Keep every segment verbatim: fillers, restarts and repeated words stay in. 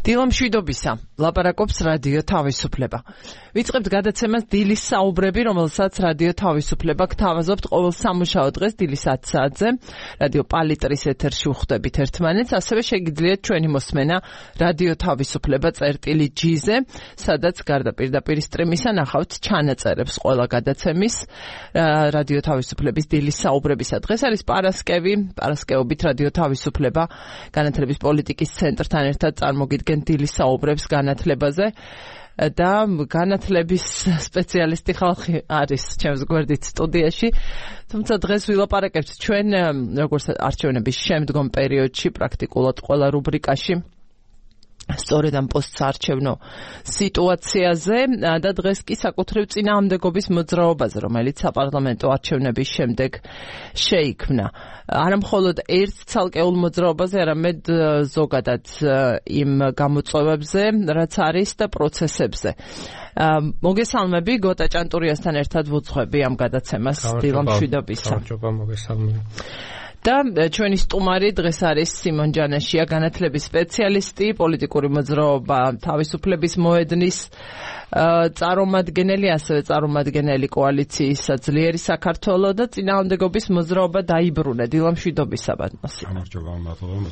დილა მშვიდობისა, ლაპარაკობს რადიო თავისუფლება. ვიწყებთ გადაცემას დილის საუბრები, რომელსაც რადიო თავისუფლება გთავაზობთ ყოველ სამუშაო დღეს დილის ათი საათზე. რადიო პალიტრის ეთერში უხვდებით ერთმანეთს, ასევე შეგიძლიათ ჩვენი მოსმენა რადიო თავისუფლება წერტილი ჯი-ზე, სადაც გარდა პირდაპირ სტრიმისა ნახავთ ჩანაწერებს ყველა გადაცემის რადიო თავისუფლების დილის საუბრებისა. დღეს არის პარასკევი, პარასკევობით რადიო თავისუფლება განათლების პოლიტიკის ცენტრთან ერთად წარმოგიდგენთ დილის საუბრებს განათლებაზე და განათლების სპეციალისტი ხალხი არის ჩემს გვერდით სტუდიაში. თუმცა დღეს ვილაპარაკებთ ჩვენ როგორც არჩევნების შემდგომ პერიოდში პრაქტიკულად ყველა რუბრიკაში სწორედ ამ პოსტსაარჩევნო სიტუაციაზე და დღეს კი საკუთრივ წინააღმდეგობის მოძრაობაზე, რომელიც საპარლამენტო არჩევნების შემდეგ შეიქმნა. არა მხოლოდ ერთ ცალკეულ მოძრაობაზე, არამედ ზოგადად იმ გამოწვევებზე, რაც არის და პროცესებზე. მოგესალმები, გოტა ჭანტურიასთან ერთად ვუძღვები ამ გადაცემას. დილა მშვიდობისა. გამარჯობა, მოგესალმები. და ჩვენი სტუმარი დღეს არის სიმონ ჯანაშია, განათლების სპეციალისტი, პოლიტიკური მოძრაობა თავისუფლების მოედნის წარმომადგენელი, ასევე წარმომადგენელი კოალიციის ძლიერი საქართველო და წინააღმდეგობის მოძრაობა დაიბრუნა. დილა მშვიდობისა, ბატონო. გამარჯობა, მადლობა.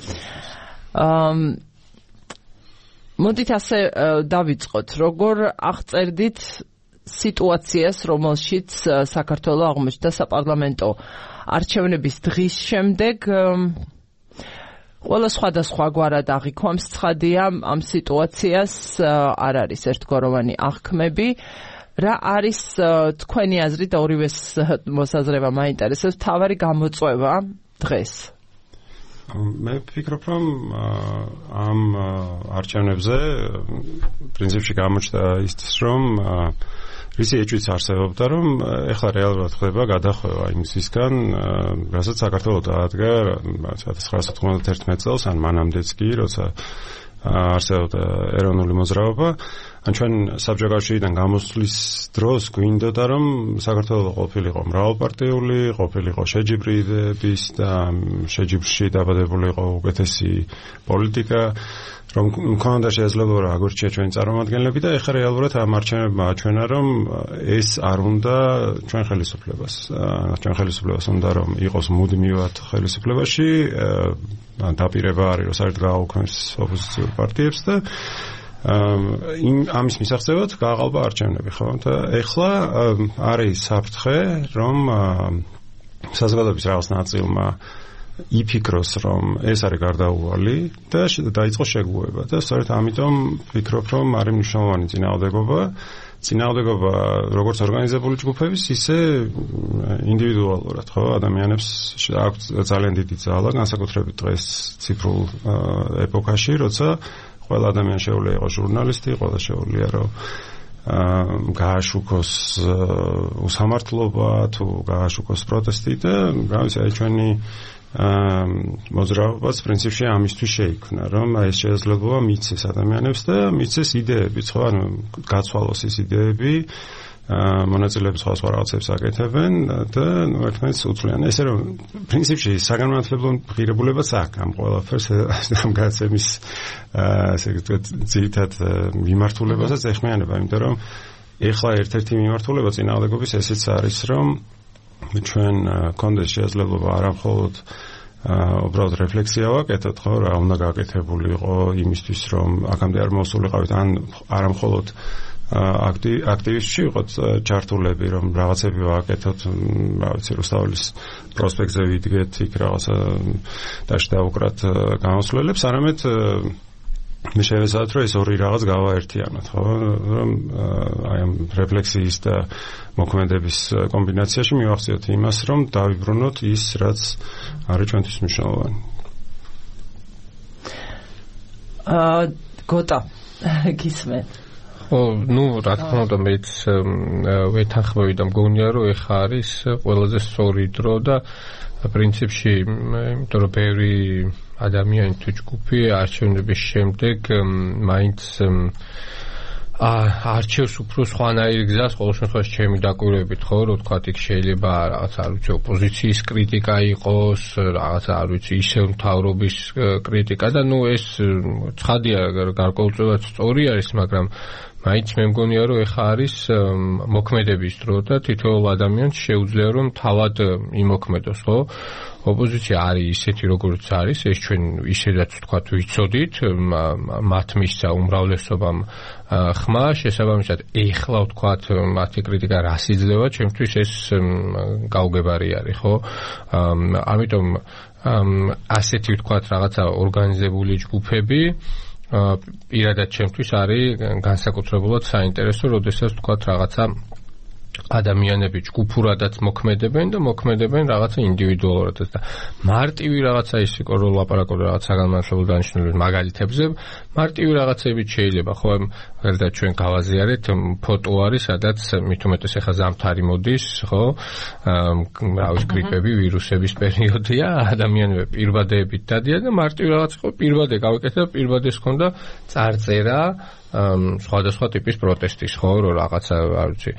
მოდით ასე დავიწყოთ, როგორ აღწერდით სიტუაციას, რომელშიც საქართველო აღმოჩნდა საპარლამენტო არჩევნების დღის შემდეგ. ყველა სხვადასხვა გვარად აღიქვამს ცხადია ამ სიტუაციას, არ არის ერთგვაროვანი აღქმები. რა არის თქვენი აზრი და ორივეს მოსაზრება მაინტერესებს, მთავარი გამოწვევა დღეს? მე ვფიქრობ, რომ ამ არჩევნებზე პრინციპში გამოჩნდა ის, რომ რისი ეჭვიც არსებობდა, რომ ეხლა რეალურად ხდება გადახვევა იმისგან, რასაც საქართველო დაადგა ათას ცხრაასა თხმოცდაერთმეტ წელს, ან მანამდეც კი, როცა არსებობდა ეროვნული მოძრაობა. ან ჩვენ საბჭოთა კავშირიდან გამოსვლის დროს გვინდოდა, რომ საქართველო ყოფილიყო მრავალპარტიული, ყოფილიყო შეჯიბრი იდეების და შეჯიბრში დაბადებული იყო უკეთესი პოლიტიკა, რომ მქონდა შესაძლებლობა აგორჩია ჩვენი წარმომადგენლები და ეხლა რეალურად ამ არჩევნებმა აჩვენა, რომ ეს არ უნდა ჩვენ ხელისუფლებას. ჩვენ ხელისუფლებას უნდა, რომ იყოს მუდმივად ხელისუფლებაში, დაპირება არის, რომ საერთოდ გააუქმეს ოპოზიციურ პარტიებს და იმ ამის მისაღწევად გააყალბა არჩევნები, ხო? და ეხლა არის საფრთხე, რომ საზოგადოების რაღაც ნაწილმა იფიქროს, რომ ეს არის გარდაუვალი და დაიწყოს შეგუება და სწორედ ამიტომ ვფიქრობ, რომ არის მნიშვნელოვანი წინააღმდეგობა. წინააღმდეგობა როგორც ორგანიზებული ჯგუფების, ისე ინდივიდუალურად, ხო? ადამიანებს აქვს ძალიან დიდი ძალა, განსაკუთრებით დღეს ციფრულ ეპოქაში, როცა ყველა ადამიანი შეუძლია იყოს ჟურნალისტი, ყველა შეუძლია რომ გააშუქოს უსამართლობა თუ გააშუქოს პროტესტი და რა ვიცი, აი ჩვენი მოძრაობაც პრინციპში ამისთვის შეიქმნა, რომ ეს შესაძლებლობა მიცეს ადამიანებს და მიცეს იდეებიც, ხო, ანუ გაცვალოს ის იდეები, მონაწილეები სხვა სხვა რაღაცებს აკეთებენ და ერთმანეთს უცვლიან. ესე რომ პრინციპში საგანმანათლებლო ღირებულებაც აქვს ამ ყველაფერს, ამ გადაცემის ასე ვთქვათ, ძირითად მიმართულებასაც ეხმიანება, იმიტომ რომ ეხლა ერთ-ერთი მიმართულება წინააღმდეგობის ესეც არის, რომ ჩვენ გქონდეს შესაძლებლობა არა მხოლოდ უბრალოდ რეფლექსია ვაკეთოთ, ხო, რა უნდა გაკეთებულიყო იმისთვის, რომ აქამდე არ მოსულიყავით, ან არა მხოლოდ აქტივისტში ვიყოთ ჩართულები, რომ რაღაცები ვაკეთოთ, რა ვიცი, რუსთაველის პროსპექტზე ვიდგეთ, იქ რაღაცა დაშ დავუკრათ გამოსვლელებს, არამედ მე შევეცადოთ, რომ ეს ორი რაღაც გავაერთიანოთ, ხო, რომ აი ამ რეფლექსიის და მოქმედების კომბინაციაში მივახციოთ იმას, რომ დავიბრუნოთ ის, რაც არის ჩვენთვის მნიშვნელოვანი. აა გოტა, გისმენთ. ო, ნუ რა თქმა უნდა, მეც ვეთანხმები და მგონია, რომ ეხა არის ყველაზე სწორი დრო და პრინციპში, იმიტომ რომ ბევრი ადამიანი თუ ჯგუფი არჩევნების შემდეგ მაინც არჩევს უფრო სხვანაირ გზას, ყოველ შემთხვევაში ჩემი დაკვირვებით ხო, რომ თქვა იქ შეიძლება რაღაც არ ვიცი ოპოზიციის კრიტიკა იყოს, რაღაც არ ვიცი ისევ მთავრობის კრიტიკა და ნუ ეს ცხადია გარკვეულწილად სწორი არის, მაგრამ მაინც მე მგონია რომ ეხა არის მოქმედების დრო და თითოეულ ადამიანს შეუძლია რომ თავად იმოქმედოს, ხო? ოპოზიცია არის ისეთი როგორც არის, ეს ჩვენ ისედაც ვთქვათ ვიცოდით, მათ მისცა უმრავლესობამ ხმა, შესაბამისად ეხლა ვთქვათ მათი კრიტიკა რას იძლევა, ჩემთვის ეს გაუგებარი არის, ხო? ამიტომ ასეთი ვთქვათ რაღაცა ორგანიზებული ჯგუფები პირადად ჩემთვის არის განსაკუთრებულად საინტერესო, როდესაც ვთქვათ რაღაცა ადამიანები ჯგუფურადაც მოქმედებენ და მოქმედებენ რაღაცა ინდივიდუალურადაც და მარტივი რაღაცა ის იყო რომ ლაპარაკობ რაღაც საგანმანათლებლო დანიშნულების მაგალითებზე, მარტივი რაღაცებით შეიძლება, ხო, და ჩვენ გავაზიარეთ ფოტო არის, სადაც მით უმეტეს ახლა ზამთარი მოდის, ხო, რა ვიცი გრიპები, ვირუსების პერიოდია, ადამიანები პირბადეებით დადიან და მარტივი რაღაც იყო, პირბადე გავიკეთე და პირბადეს ჰქონდა წარწერა სხვადასხვა ტიპის პროტესტის, ხო, რომ რაღაცა, არ ვიცი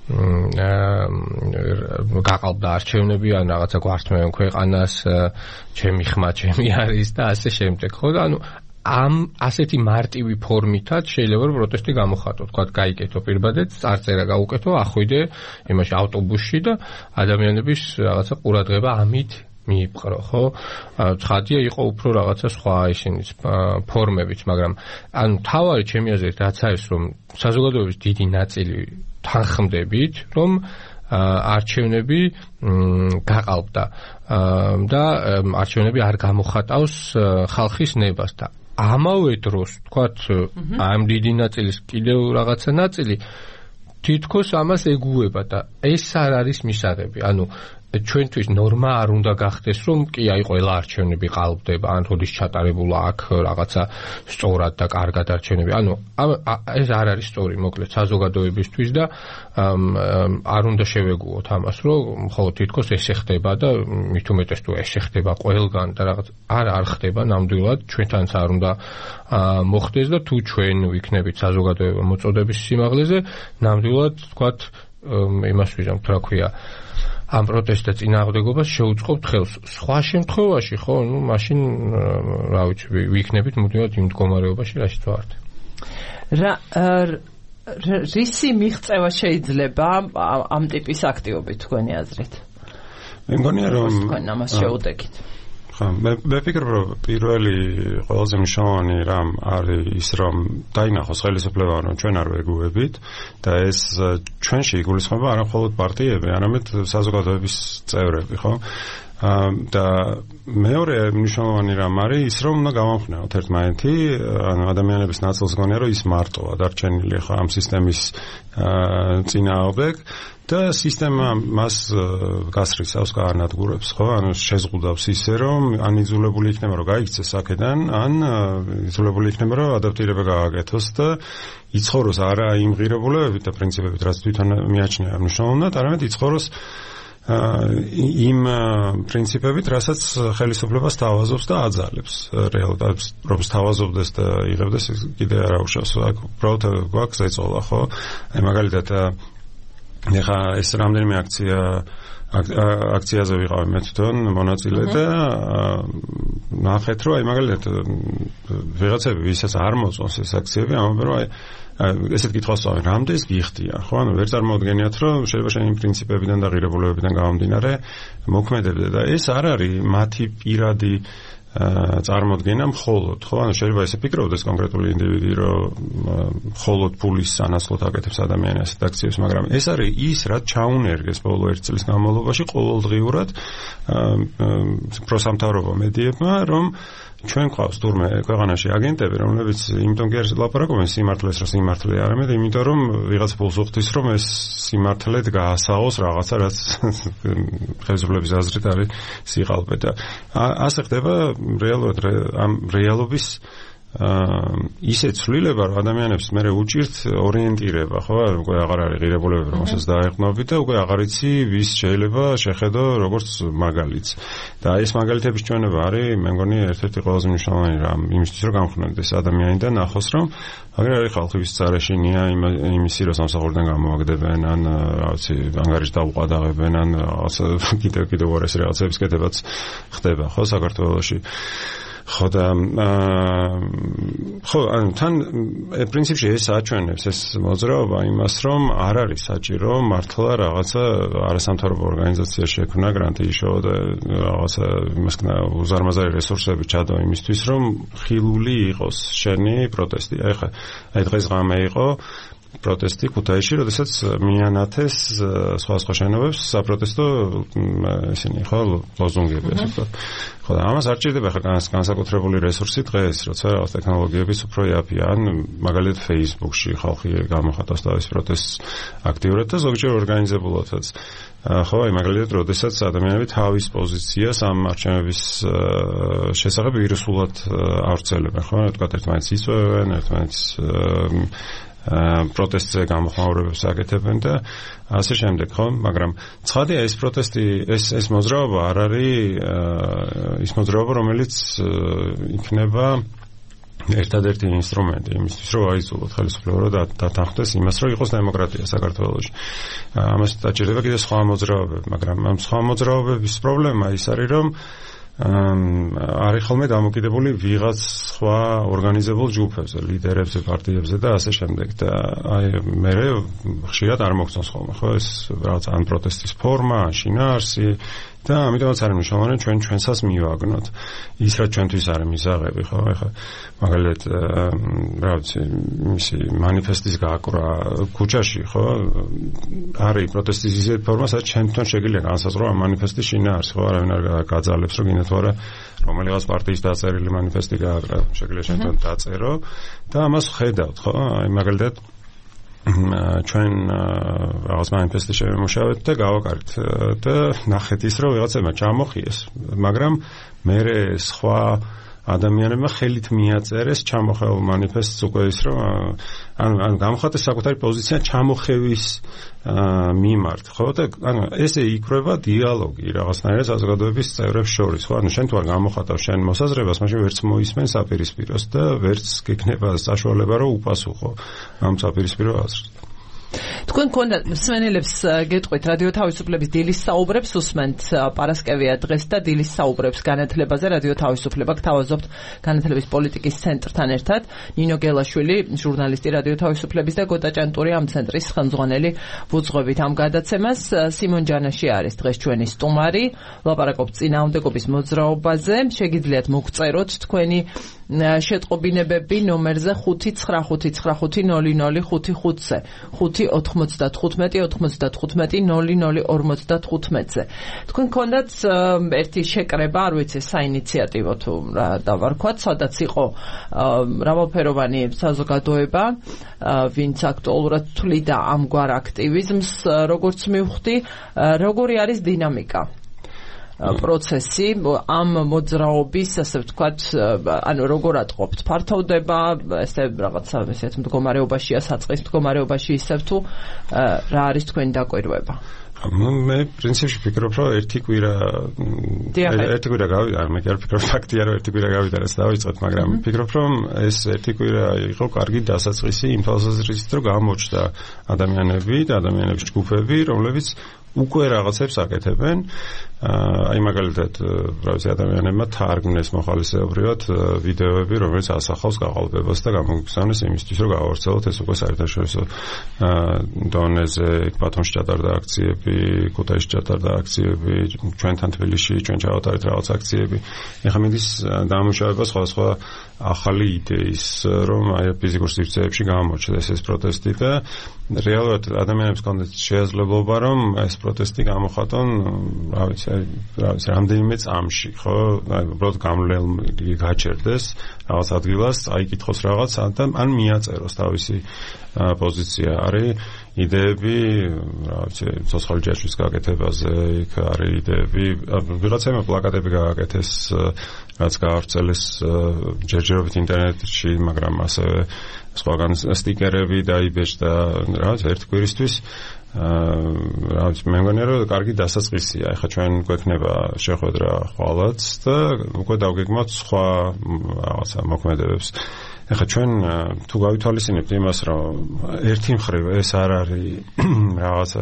გაყალბდა არჩევნები ან რაღაცა გვართმევენ ქვეყანას, ჩემი ხმა ჩემი არის და ასე შემდეგ, ხო და ანუ ამ ასეთი მარტივი ფორმითაც შეიძლება რომ პროტესტი გამოხატო, თქვა გაიკეთო პირბადეც, წარწერა გაუკეთო, ახვიდე იმაში ავტობუსში და ადამიანების რაღაცა ყურადღება ამით მიიპყრო, ხო? ცხადია იყო უფრო რაღაცა სხვა ისინიც ფორმებიც, მაგრამ ანუ თავარი ჩემი აზრით რაც არის რომ საზოგადოების დიდი ნაწილი თანხმდებით, რომ არჩევნები გაყალბდა და არჩევნები არ გამოხატავს ხალხის ნებას და ამავე დროს, თქვათ, ამ დიდი ნაწილის კიდევ რაღაცა ნაწილი თითქოს ამას ეგუება და ეს არ არის მისაღები. ანუ ჩვენთვის ნორმა არ უნდა გახდეს, რომ კი აი ყველა არჩევნები ყალბდება, ან როდის ჩატარებულა აქ რაღაცა სწორად და კარგად არჩევნები. ანუ ეს არ არის სწორი, მოკლედ საზოგადოებისთვის და არ უნდა შევეგუოთ ამას, რომ ხო თითქოს ესე ხდება და მით უმეტეს თუ ესე ხდება ყველგან და რაღაც არ არ ხდება ნამდვილად, ჩვენთანაც არ უნდა მოხდეს და თუ ჩვენ ვიქნებით საზოგადოება მოწოდების სიმაღლეზე, ნამდვილად თქვათ იმას ვიზამთ, რა ქვია, ამ პროტესტთა წინააღმდეგობას შეუწყობთ ხელს. სხვა შემთხვევაში, ხო, ну, მაშინ რა ვიცი, ვიქნებით მუდმივად იმ მდგომარეობაში, რაშიც ვართ. რა რისი მიღწევა შეიძლება ამ ტიპის აქტივობით თქვენი აზრით? მე მგონია რომ თქვენ ამას შეუდეკით. ხა, მე მე ვფიქრობ, რომ პირველი ყველაზე მნიშვნელოვანი რამ არის ის, რომ დაინახოს ხელისუფლება, რომ ჩვენ არ ვეგუებით და ეს ჩვენში იგულისხმება არა მხოლოდ პარტიები, არამედ საზოგადოების წევრები, ხო? და მეორე მნიშვნელოვანი რამ არის ის, რომ უნდა გავამხნევოთ ერთმანეთი, ანუ ადამიანების ნაწილს გონია, რომ ის მარტოა დარჩენილი ხო ამ სისტემის წინააღმდეგ და სისტემა მას გასრიცავს, გაანადგურებს, ხო? ანუ შეზღუდავს ისე, რომ ან იძულებული იქნება, რომ გაიქცეს აქედან, ან იძულებული იქნება, რომ ადაპტირება გააკეთოს და იცხოვროს არა იმ ღირებულებებით და პრინციპებით, რაც თვითონ მიაჩნია მნიშვნელოვნად, არამედ იცხოვროს იმ პრინციპებით, რასაც ხელისუფლება სთავაზობს და აძალებს რეალურად, რომ სთავაზობდეს და იღებდეს, კიდე არ აუშავს. აქ უბრალოდ გვაქვს ეწოლა, ხო? აი მაგალითად ეხა ეს რამდენიმე აქცია აქციაზე ვიყავი მე თვითონ მონაწილე და ნახეთ, რომ აი მაგალითად ვიღაცები, ვისაც არ მოწონს ეს აქციები, ამბობენ, რომ აი ესეთ კითხვას ვსვამენ, რამდენს გიხდიან, ხო? ანუ ვერ წარმოუდგენიათ, რომ შეიძლება შენ იმ პრინციპებიდან და ღირებულებებიდან გამომდინარე მოქმედებდე და ეს არ არის მათი პირადი წარმოდგენა მხოლოდ, ხო? ანუ შეიძლება ესე ფიქრობდეს კონკრეტული ინდივიდი, რომ მხოლოდ ფულის სანაცვლოდ აკეთებს ადამიანი ასეთ აქციებს, მაგრამ ეს არის ის, რაც ჩაუნერგეს ბოლო ერთი წლის განმავლობაში ყოველდღიურად პროსამთავრობო მედიებმა, რომ ჩვენ ყავს თურმე ქვეყანაში აგენტები, რომლებიც იმიტომ კი არ ლაპარაკობენ სიმართლეს, რომ სიმართლე არამედ იმიტომ, რომ ვიღაც ფულს უხდის, რომ ეს სიმართლედ გაასაოს რაღაცა, რაც ხელისუფლების აზრით არის სიყალბე და ასე ხდება რეალურად ამ რეალობის ისე ცვლილება, რომ ადამიანებს მე უჭირთ ორიენტირება, ხო, უკვე აღარ არის ღირებულებები, რომელსაც დაეყრდნობით და უკვე აღარ იცი ვის შეიძლება შეხედო როგორც მაგალითს. და ეს მაგალითების ჩვენება არის, მე მგონი, ერთ-ერთი ყველაზე მნიშვნელოვანი რამ იმისთვის, რომ გამხნევდეს ადამიანი და ნახოს, რომ აგერ არის ხალხი ვის წარეშინია იმისი, რომ სამსახურიდან გამოვაგდებენ, ან რა ვიცი, ანგარიშს დაუყადაღებენ, ან რაღაცა კიდევ კიდევ უარეს რაღაცების კეთებაც ხდება, ხო, საქართველოში. ხო და ხო ან თან პრინციპში ეს აჩვენებს ეს მოძრაობა იმას, რომ არ არის საჭირო მართლა რაღაცა არასამთავრობო ორგანიზაცია შექმნა, გრანტი იშოვა და რაღაცა იმას უზარმაზარი რესურსები ჩადო იმისთვის, რომ ხილული იყოს შენი პროტესტი. აი ხა აი დღეს ღამე იყო პროტესტი ქუთაისში, როდესაც მიანათეს სხვა სხვა შენობებს საპროტესტო ისინი ხო ლოზუნგები ასე ვთქვათ. ხო და ამას არ ჭირდება ხა განსაკუთრებული რესურსი დღეს, როცა რაღაც ტექნოლოგიებიც უფრო იაფია, ან მაგალითად Facebook-ში ხალხი გამოხატავს თავის პროტესტს აქტიურად და ზოგჯერ ორგანიზებულადაც. ხო, აი მაგალითად, როდესაც ადამიანები თავის პოზიციას ამ არჩევნების შესახებ ვირუსულად ავრცელებენ, ხო, თქვათ ერთმანეთს იწვევენ, ერთმანეთს პროტესტზე გამოხმაურებებს აკეთებენ და ასე შემდეგ, ხო? მაგრამ ცხადია ეს პროტესტი, ეს ეს მოძრაობა არ არის ის მოძრაობა, რომელიც იქნება ერთადერთი ინსტრუმენტი იმისთვის, რომ აიძულოთ ხელისუფლება და დათანხმდეს იმას, რომ იყოს დემოკრატია საქართველოში. ამას დაჭირდება კიდევ სხვა მოძრაობები, მაგრამ ამ სხვა მოძრაობების პრობლემა ის არის, რომ არის ხოლმე დამოკიდებული ვიღაც სხვა ორგანიზებულ ჯგუფებზე, ლიდერებზე, პარტიებზე და ასე შემდეგ და აი მე ხშირად არ მოგწონს ხოლმე, ხო, ეს რაღაც ან პროტესტის ფორმა, ან შინაარსი და ამიტომაც არის მნიშვნელოვანი ჩვენ ჩვენსაც მივაგნოთ. ის რაც ჩვენთვის არის მისაღები, ხო, ეხლა მაგალითად რა ვიცი, მისი მანიფესტის გაკვრა ქუჩაში, ხო, არის პროტესტის ისეთი ფორმა, სადაც ჩვენთან შეგიძლია განსაზღვრო ამ მანიფესტის შინაარსი, ხო, არავინ არ გაძალებს, რომ გინდათ ვარა რომელიღაც პარტიის დაწერილი მანიფესტი გააკრა, შეგიძლია ჩვენთან დაწერო და ამას ხედავთ, ხო, აი მაგალითად ჩვენ რაღაც მანიფესტი შევემუშავეთ და გავაკარით და ნახეთ ის, რომ ვიღაცებმა ჩამოხიეს, მაგრამ მე სხვა ადამიანებმა ხელით მიაწერეს ჩამოხეულ მანიფესტს უკვე ის, რომ ანუ ანუ გამოხატეს საკუთარი პოზიცია ჩამოხევის მიმართ, ხო და ანუ ესე იქრება დიალოგი რაღაცნაირად საზოგადოების წევრებს შორის, ხო? ანუ შენ თუ არ გამოხატავ შენ მოსაზრებას, მაშინ ვერც მოისმენ საპირისპიროს და ვერც გექნება საშუალება, რომ უპასუხო ამ საპირისპირო აზრს. თქვენ გქონდა მსმენელებს გეტყვით რადიო თავისუფლების დილის საუბრებს უსმენთ პარასკევია დღეს და დილის საუბრებს განათლებაზე რადიო თავისუფლება გთავაზობთ განათლების პოლიტიკის ცენტრთან ერთად. ნინო გელაშვილი, ჟურნალისტი რადიო თავისუფლების და გოტა ჭანტური ამ ცენტრის ხელმძღვანელი ვუძღვებით ამ გადაცემას. სიმონ ჯანაში არის დღეს ჩვენი სტუმარი. ლაპარაკობთ წინააღმდეგობის მოძრაობაზე. შეგიძლიათ მოგწეროთ თქვენი შეტყობინებები ნომერზე ხუთი ცხრა ხუთი ცხრა ხუთი ნული ნული ხუთი ხუთზე ხუთი ოთხმოცდათხუთმეტი ოთხმოცდათხუთმეტი ნული ნული ორმოცდათხუთმეტზე. თქვენ გქონდათ ერთი შეკრება, არ ვიცი, საინიციატივო თუ რა დავარქვათ, სადაც იყო მრავალფეროვანი საზოგადოება, ვინც აქტუალურად თვლიდა ამგვარ აქტივიზმს, როგორც მივხვდი, როგორი არის დინამიკა პროცესი ამ მოძრაობის, ასე ვთქვათ, ანუ როგორ ატყობთ, ფართოვდება, ესე რაღაცა ესეთ მდგომარეობაშია, საწყის მდგომარეობაში ისევ თუ რა არის თქვენი დაკვირვება? მე პრინციპში ფიქრობ, რომ ერთი კვირა ერთი კვირა გავიდა, მე კი არ ფიქრობ ფაქტია, რომ ერთი კვირა გავიდა, რაც დავიწყეთ, მაგრამ ფიქრობ, რომ ეს ერთი კვირა იყო კარგი დასაწყისი იმ თვალსაზრისით, რომ გამოჩნდა ადამიანები და ადამიანების ჯგუფები, რომლებიც უკვე რაღაცებს აკეთებენ. აი მაგალითად, რა ვიცი, ადამიანებმა თარგმნეს მოხალისეობრივად ვიდეოები, რომელიც ასახავს გაყალბებას და გამოგზავნეს იმისთვის, რომ გავავრცელოთ ეს უკვე საერთაშორისო დონეზე. ბათუმში ჩატარდა აქციები, ქუთაისში ჩატარდა აქციები, ჩვენთან თბილისში ჩვენ ჩავატარეთ რაღაც აქციები. ეხლა მიდის დამუშავება სხვადასხვა ახალი იდეის, რომ აი ფიზიკურ სივრცეებში გამოჩნდეს ეს პროტესტი და რეალურად ადამიანებს კონდეთ შესაძლებლობა, რომ ეს პროტესტი გამოხატონ, რა ვიცი, რა ვიცი, რამდენიმე წამში, ხო? აი, უბრალოდ გამლელი გაჩერდეს რაღაც ადგილას, აიკითხოს რაღაც, ან მიაწეროს თავისი პოზიცია. არის იდეები, რა ვიცი, ცოცხალი ჯაშვის გაკეთებაზე, იქ არის იდეები, ვიღაცამა პლაკატები გააკეთეს, რაც გაავრცელეს ჯერჯერობით ინტერნეტში, მაგრამ ასევე სხვაგან სტიკერები დაიბეჭდა, რა ვიცი, ერთ კვირისთვის. რა ვიცი, მე მგონია, რომ კარგი დასაწყისია. ეხლა ჩვენ გვექნება შეხვედრა ხვალაც და უკვე დავგეგმოთ სხვა რაღაცა მოქმედებებს. ეხლა ჩვენ თუ გავითვალისწინებთ იმას, რომ ერთი მხრივ ეს არ არის რაღაცა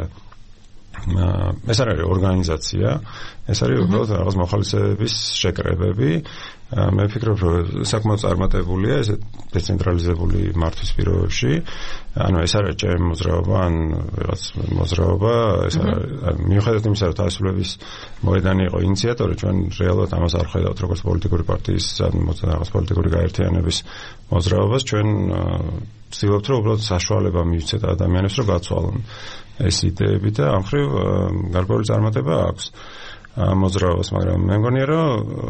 ეს არ არის ორგანიზაცია, ეს არის უბრალოდ რაღაც მოხალისეების შეკრებები. მე ვფიქრობ, რომ საკმაოდ წარმატებულია ეს დეცენტრალიზებული მართვის პირობებში. ანუ ეს არის ჩემი მოძრაობა, ან რაღაც მოძრაობა, ეს არის მიუხედავად იმისა, რომ თავისუფლების მოედანი იყო ინიციატორი, ჩვენ რეალურად ამას არ ხედავთ როგორც პოლიტიკური პარტიის ან რაღაც პოლიტიკური გაერთიანების მოძრაობას. ჩვენ ვცდილობთ, რომ უბრალოდ საშუალება მივცეთ ადამიანებს, რომ გაცვალონ ეს იდეები და ამ მხრივ გარკვეული წარმატება აქვს მოძრაობას, მაგრამ მე მგონია, რომ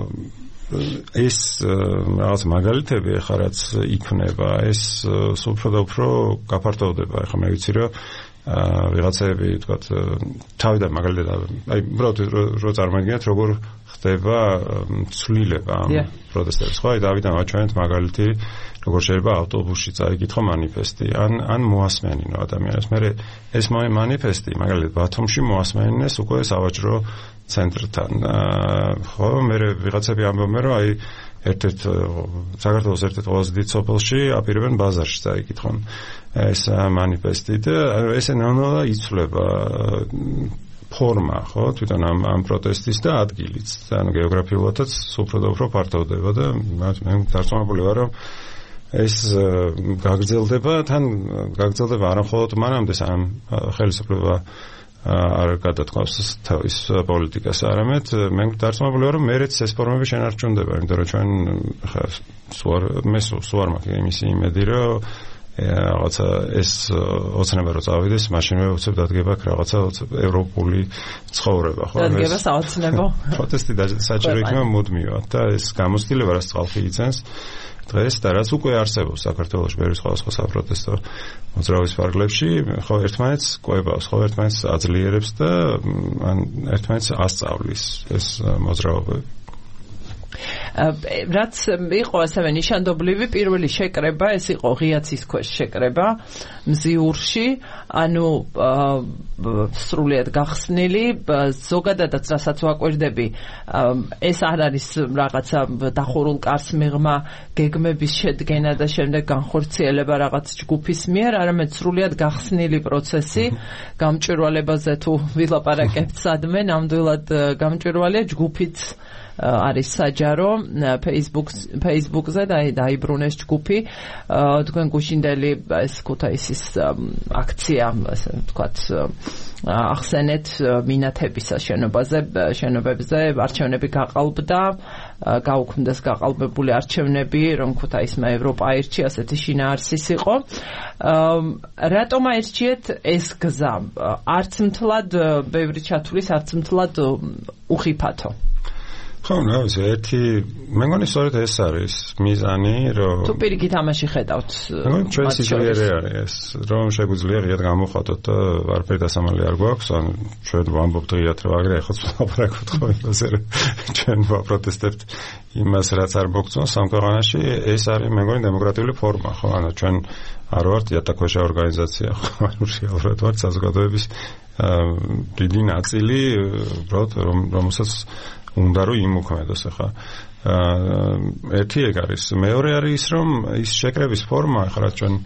ეს რაღაც მაგალითები ახლა რაც იქნება, ეს უფრო და უფრო გაფართოვდება. ახლა მე ვიცი, რომ ვიღაცები, თქვათ, თავიდან მაგალითად, აი, უბრალოდ რო წარმოგიდგენთ, როგორ ხდება ცვლილება ამ პროტესტების, ხო? აი, დავიდან ვაჩვენეთ მაგალითი, როგორ შეიძლება ავტობუსში წაიკითხო მანიფესტი, ან ან მოასმენინო ადამიანებს. მე ეს მანიფესტი, მაგალითად, ბათუმში მოასმენინეს უკვე სავაჭრო ცენტრთან. ხო, მე ვიღაცები ამბობენ, რომ აი ერთ-ერთ საქართველოს ერთ-ერთ ყველაზე დიდ სოფელში აპირებენ ბაზარში წაიკითხონ ეს მანიფესტი და ესე ნელ-ნელა იცვლება ფორმა, ხო, თვითონ ამ ამ პროტესტის და ადგილიც. ანუ გეოგრაფიულადაც უფრო და უფრო ფართოვდება და მე დარწმუნებული ვარ, რომ ეს გაგრძელდება, თან გაგრძელდება არამხოლოდ მანამდე სამ ხელისუფლება არ გადათქვავს თავის პოლიტიკას, არამედ მე დარწმუნებული ვარ, რომ მერეც ეს ფორმები შენარჩუნდება, იმიტომ რომ ჩვენ ხა სულ მე სულ არ მაქვს იმისი იმედი, რომ რაღაცა ეს ოცნება რო წავიდეს, მაშინვე უცებ დადგება რაღაცა ევროპული ცხოვრება, ხო? დადგება საოცნებო. პროტესტი საჭირო იქნება მუდმივად და ეს გამოცდილება, რაც წყალხი იწენს დღეს და რაც უკვე არსებობს საქართველოში ბევრი სხვადასხვა საპროტესტო მოძრაობის ფარგლებში, ხო, ერთმანეთს კვებავს, ხო, ერთმანეთს აძლიერებს და ან ერთმანეთს ასწავლის ეს მოძრაობები. რაც იყო ასევე ნიშანდობლივი პირველი შეკრება, ეს იყო ღიაცის ქვეშ შეკრება მზიურში, ანუ სრულიად გახსნილი, ზოგადადაც რასაც ვაკვირდები, ეს არ არის რაღაცა დახურულ კარს მიღმა გეგმების შედგენა და შემდეგ განხორციელება რაღაც ჯგუფის მიერ, არამედ სრულიად გახსნილი პროცესი. გამჭვირვალებაზე თუ ვილაპარაკებთ სადმე, ნამდვილად გამჭვირვალეა, ჯგუფიც არის საჯარო, Facebook Facebook-ზე დაიბრუნეს ჯგუფი, თქვენ გუშინდელი ეს ქუთაისის აქცია, ასე ვთქვათ, ახსენეთ მინათების შენობაზე, შენობებზე არჩევნები გაყალბდა, გაუქმდეს გაყალბებული არჩევნები, რომ ქუთაისმა ევროპა აირჩია, ასეთი შინაარსის იყო. რატომ აირჩიეთ ეს გზა? არც მთლად ბევრი ჩათვლის, არც მთლად უხიფათო. ხო, რა ვიცი, ერთი მე მგონი სწორედ ეს არის მიზანი, რომ თუ პირიქით ამაში ხედავთ. მე ჩვენ სიძლიერე არის ეს, რომ შეგვიძლია ღიად გამოხატოთ და არაფერი დასამალი არ გვაქვს, ან ჩვენ ვამბობთ ღიად, რომ აგრე ახლა ვაპარაკოთ ხო იმაზე, რომ ჩვენ ვაპროტესტებთ იმას, რაც არ მოგწონს ამ ქვეყანაში, ეს არის მე მგონი დემოკრატიული ფორმა, ხო, ანუ ჩვენ არ ვართ იატაკქვეშა ორგანიზაცია, ხო, ანუ რეალურად ვართ საზოგადოების დიდი ნაწილი, უბრალოდ რომელსაც უნდა რომ იმოქმედოს ახლა. ერთი ეგ არის. მეორე არის ის, რომ ის შეკრების ფორმა, ახლა რაც ჩვენ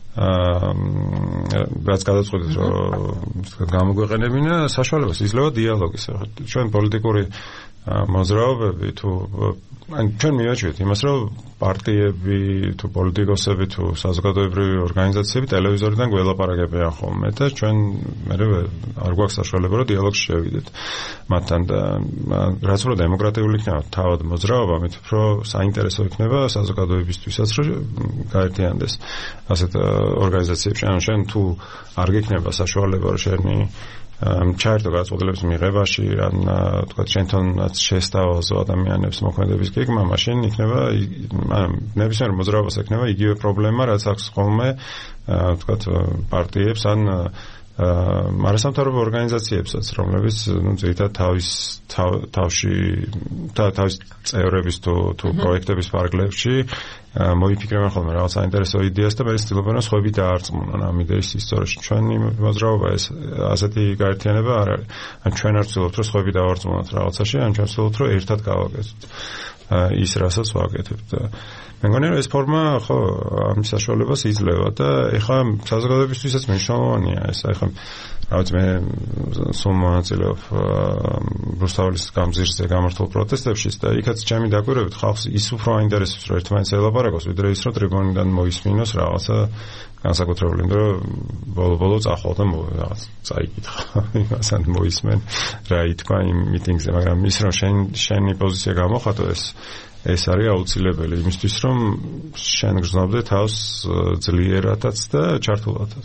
რაც გადაწყვეტეთ, რომ გამოგვეყენებინა საშუალებას, იძლევა დიალოგის. ჩვენ პოლიტიკური მოძრაობები თუ ან ჩვენ მივაჩვენეთ იმას, რომ პარტიები თუ პოლიტიკოსები თუ საზოგადოებრივი ორგანიზაციები ტელევიზორიდან გველაპარაკებიან ხოლმე და ჩვენ მე არ გვაქვს საშუალება რომ დიალოგში შევიდეთ მათთან და რაც უფრო დემოკრატიული იქნება თავად მოძრაობა, მით უფრო საინტერესო იქნება საზოგადოებისთვისაც რომ გაერთიანდეს ასეთ ორგანიზაციებში. ანუ შენ თუ არ გექნება საშუალება რომ შენი ჩაერთო გაწყვეტილების მიღებაში, ან თქვა შენთანაც შესთავაზო ადამიანებს მოქმედების გეგმა, მაშინ იქნება ნებისმიერ მოძრაობას ექნება იგივე პრობლემა, რაც აქვს ხოლმე თქვა პარტიებს ან მარასამთავრობო ორგანიზაციებსაც, რომლებიც ნუ ძირითადად თავის თავში თავის წევრების თუ თუ პროექტების პარკლებში მოიფიქრებენ ხოლმე რაღაც საინტერესო იდეას და მე ვცდილობენ რომ სხვები დაარწმუნონ ამ იდეის ისტორიაში. ჩვენი მოძრაობა ეს ასეთი გაერთიანება არ არის. ან ჩვენ არ ვცდილობთ რომ სხვები დავარწმუნოთ რაღაცაში, ან ჩვენ ვცდილობთ რომ ერთად გავაკეთოთ ის რასაც ვაკეთებთ. მე მგონი რომ ეს ფორმა ხო ამ საშუალებას იძლევა და ეხლა საზოგადოებისთვისაც მნიშვნელოვანია ეს. ეხლა რაც მე სულ მონაწილეობ რუსთაველის გამზირზე გამართულ პროტესტებშიც და იქაც ჩემი დაკვირვებით ხალხს ის უფრო აინტერესებს რომ ერთმანეთს ელაპარაკოს, ვიდრე ის რომ ტრიბუნიდან მოისმინოს რაღაცა განსაკუთრებული, იმიტომ რომ ბოლო-ბოლო წახვალ და რაღაც წაიკითხა იმასთან მოისმენ რა ითქვა იმ მიტინგზე, მაგრამ ის რომ შენ შენი პოზიცია გამოხატო ეს ეს არის აუცილებელი იმისთვის რომ შენ გრძნობდე თავს ძლიერადაც და ჩართულადაც.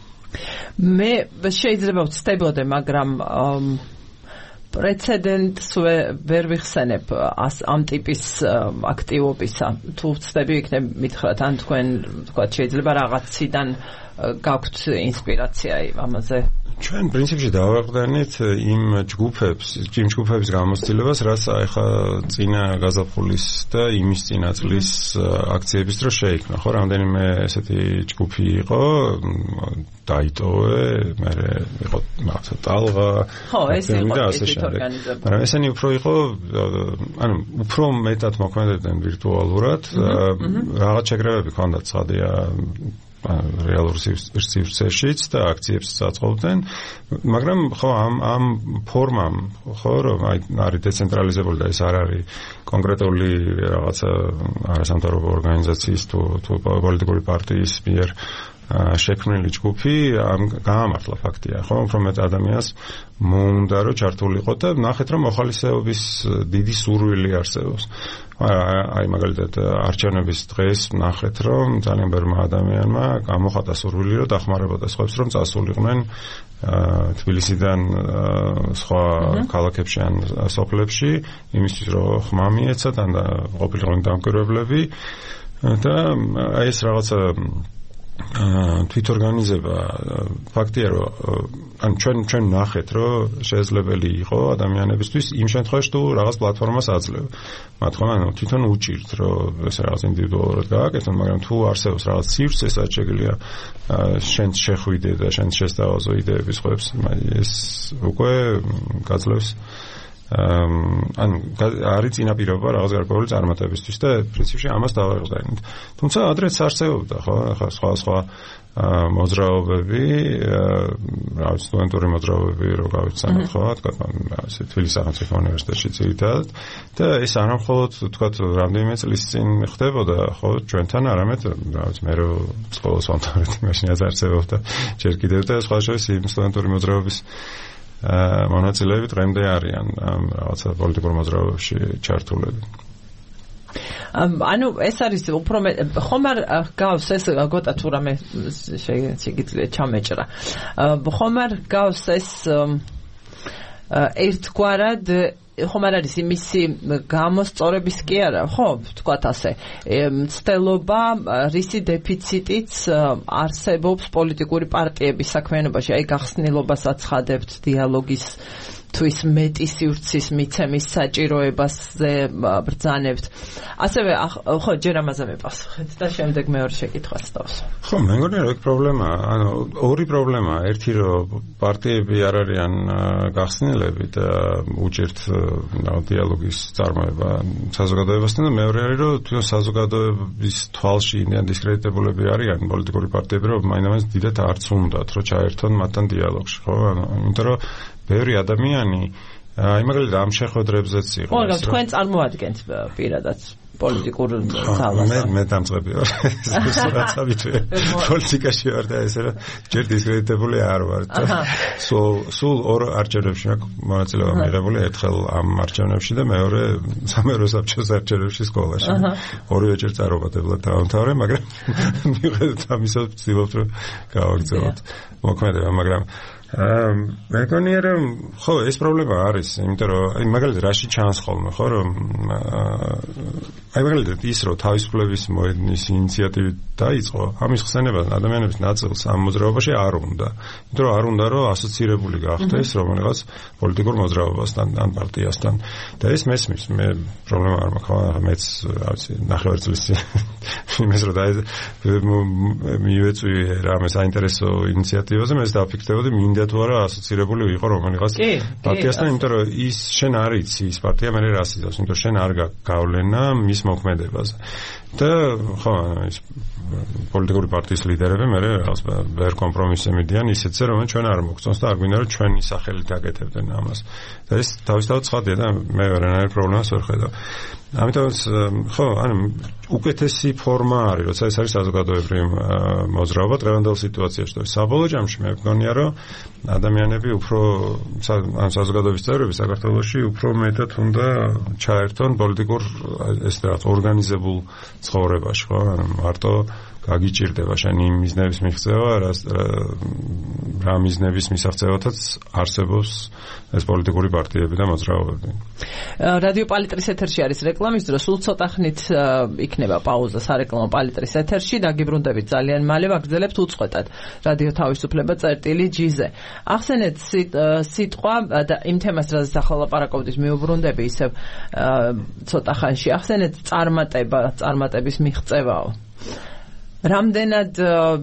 მე შეიძლება ვცდებოდე, მაგრამ პრეცედენტს ვერ ვიხსენებ ამ ტიპის აქტივობისა. თუ ვცდები იქნებ მითხრათ, ან თქვენ თქვა შეიძლება რაღაციდან გაქვთ ინსპირაცია ამაზე. ჩვენ პრინციპში დავაყდანით იმ ჯგუფებს, იმ ჯგუფების გამოცდილებას, რაც ახლა წინა გაზაფხულის და იმის წინა წლის აქციების დროს შეიქმნა. ხო, რამდენიმე ესეთი ჯგუფი იყო, დაიტოვე, მე იყო მაგალითად ტალღა, ხო, ეს იყო ესეთი ორგანიზება. მაგრამ ესენი უფრო იყო, ანუ უფრო მეტად მოქმედებდნენ ვირტუალურად, რაღაც შეკრებები ჰქონდათ ცხადია რეალურ სივრცეშიც და აქციებს საწყობდნენ, მაგრამ ხო ამ ამ ფორმამ ხო რომ არის დეცენტრალიზებული და ეს არ არის კონკრეტული რაღაცა არასამთავრობო ორგანიზაციის თუ თუ პოლიტიკური პარტიის მიერ შექმნილი ჯგუფი გაამართლა ფაქტია, ხო, უფრო მეტ ადამიანს მოუნდა რომ ჩართულიყო და ნახეთ რომ მოხალისეობის დიდი სურვილი არსებობს. აი მაგალითად არჩევნების დღეს ნახეთ რომ ძალიან ბევრმა ადამიანმა გამოხატა სურვილი რომ დახმარებოდა სხვებს რომ წასულიყვნენ თბილისიდან სხვა ქალაქებში ან სოფლებში იმისთვის რომ ხმა მიეცათ ან ყოფილიყო დამკვირვებლები და აი ეს რაღაცა თვითორგანიზება ფაქტია რომ ან ჩვენ ჩვენ ნახეთ რომ შესაძლებელი იყო ადამიანებისთვის იმ შემთხვევაში თუ რაღაც პლატფორმას აძლევ. მათ ხომ ანუ თვითონ უჭირთ რომ ეს რაღაც ინდივიდუალურად გააკეთონ, მაგრამ თუ არსებობს რაღაც სივრცე, სადაც შეგიძლია შენ შეხვიდე და შენ შესთავაზო იდეების ხვებს, ეს უკვე გაძლევს ან არის წინაპირობა რაღაც გარკვეული წარმატებისთვის და პრინციპში ამას დავაყდანით. თუმცა ადრეც არსებობდა ხო, ახლა სხვა სხვა მოძრაობები, რაღაც სტუდენტური მოძრაობები, რო გავიცანოთ ხო, თქვა ასე თბილისის სახელმწიფო უნივერსიტეტში ძირითადად და ეს არ მხოლოდ თქვა რამდენიმე წლის წინ ხდებოდა ხო ჩვენთან, არამედ რაღაც მე რო სკოლას ვამთავრეთ მაშინაც არსებობდა ჯერ კიდევ და სხვა შორის იმ სტუდენტური მოძრაობის მონაწილეები დღემდე არიან რაღაცა პოლიტიკურ მოძრაობებში ჩართულები. ანუ ეს არის უფრო ხომ არ გავს ეს გოტა თუ რამე შეიძლება ჩამეჭრა. ხომ არ გავს ეს ერთგვარად ხომ არ არის იმისი გამოსწორების კი არა, ხო, ვთქვათ ასე, მცდელობა, რისი დეფიციტიც არსებობს პოლიტიკური პარტიების საქმიანობაში, აი გახსნილობას აცხადებთ, დიალოგის თვის მეტი სივრცის მიცემის საჭიროებაზე ბრძანებთ. ასევე ხო, ჯერ ამაზე მიპასუხეთ და შემდეგ მეორე შეკითხვას დავსვამ. ხო, მე მგონი რომ ეგ პრობლემაა, ანუ ორი პრობლემაა, ერთი რომ პარტიები არ არიან გახსნილები და უჭირთ დიალოგის წარმოება საზოგადოებასთან და მეორე არის რომ თვითონ საზოგადოების თვალში იმიან დისკრედიტებულები არიან პოლიტიკური პარტიები, რომ მაინც დიდად არც უნდათ რომ ჩაერთონ მათთან დიალოგში, ხო, ანუ იმიტომ რომ ბევრი ადამიანი აი მაგალითად ამ შეხვედრებზეც იყო. ხო, თქვენ წარმოადგენთ პირადად პოლიტიკურ ძალას. მე მე დამწყები ვარ. რაც ამითვე პოლიტიკაში ვარ და ესე რომ ჯერ დისკრედიტებული არ ვარ. სულ სულ ორ არჩევნებში მაქვს მონაწილეობა მიღებული, ერთხელ ამ არჩევნებში და მეორე სამერო საბჭოს არჩევნებში სკოლაში. ორივე ჯერ წარუმატებლად დავამთავრე, მაგრამ მიუხედავად ამისა ვცდილობთ რომ გავაგრძელოთ მოქმედება, მაგრამ მე მგონია რომ ხო ეს პრობლემა არის, იმიტომ რომ აი მაგალითად რაში ჩანს ხოლმე ხო რომ აი მაგალითად ის რომ თავისუფლების მოედნის ინიციატივით დაიწყო, ამის ხსენება ადამიანების ნაწილს ამ მოძრაობაში არ უნდა, იმიტომ რომ არ უნდა რომ ასოცირებული გახდეს რომელიღაც პოლიტიკურ მოძრაობასთან ან პარტიასთან და ეს მესმის, მე პრობლემა არ მაქვს, მეც რა ვიცი ნახევარ წლის იმეს რომ დაი მივეწვი რამე საინტერესო ინიციატივაზე, მე დავფიქრდებოდი მინდა თუ არა ასოცირებული ვიყო რომელიღაც პარტიასთან, იმიტომ რომ ის შენ არ იცი ის პარტია მე რას იცავს, იმიტომ რომ შენ არ გავლენა მის მოქმედებაზე და ხო ის პოლიტიკური პარტიის ლიდერები მე რაღაც ვერ კომპრომისზე მიდიან ისეთზე რომ ჩვენ არ მოგწონს და არ გვინდა რომ ჩვენი სახელით აკეთებდნენ ამას და ეს თავისთავად ცხადია და მე ვერანაირ პრობლემას ვერ ხედავ. ამიტომ ხო ანუ უკეთესი ფორმა არის როცა ეს არის საზოგადოებრივი მოძრაობა დღევანდელ სიტუაციაში და საბოლოო ჯამში მე მგონია რომ ადამიანები უფრო ან საზოგადოების წევრები საქართველოში უფრო მეტად უნდა ჩაერთონ პოლიტიკურ ეს რაღაც ორგანიზებულ ცხოვრებაში ხო ანუ მარტო გაგიჭირდება შენ იმ მიზნების მიღწევა რა მიზნების მისაღწევათაც არსებობს ეს პოლიტიკური პარტიები და მოძრაობები. რადიო პალიტრის ეთერში არის რეკლამის დრო, სულ ცოტა ხნით იქნება პაუზა სარეკლამო პალიტრის ეთერში, დაგიბრუნდებით ძალიან მალე, ვაგრძელებთ უწყვეტად რადიო თავისუფლება წერტილი ჯი-ზე. ახსენეთ სიტყვა და იმ თემას რაზეც ახლა ლაპარაკობთ მივუბრუნდები ისევ ცოტა ხანში, ახსენეთ წარმატება, წარმატების მიღწევაო. რამდენად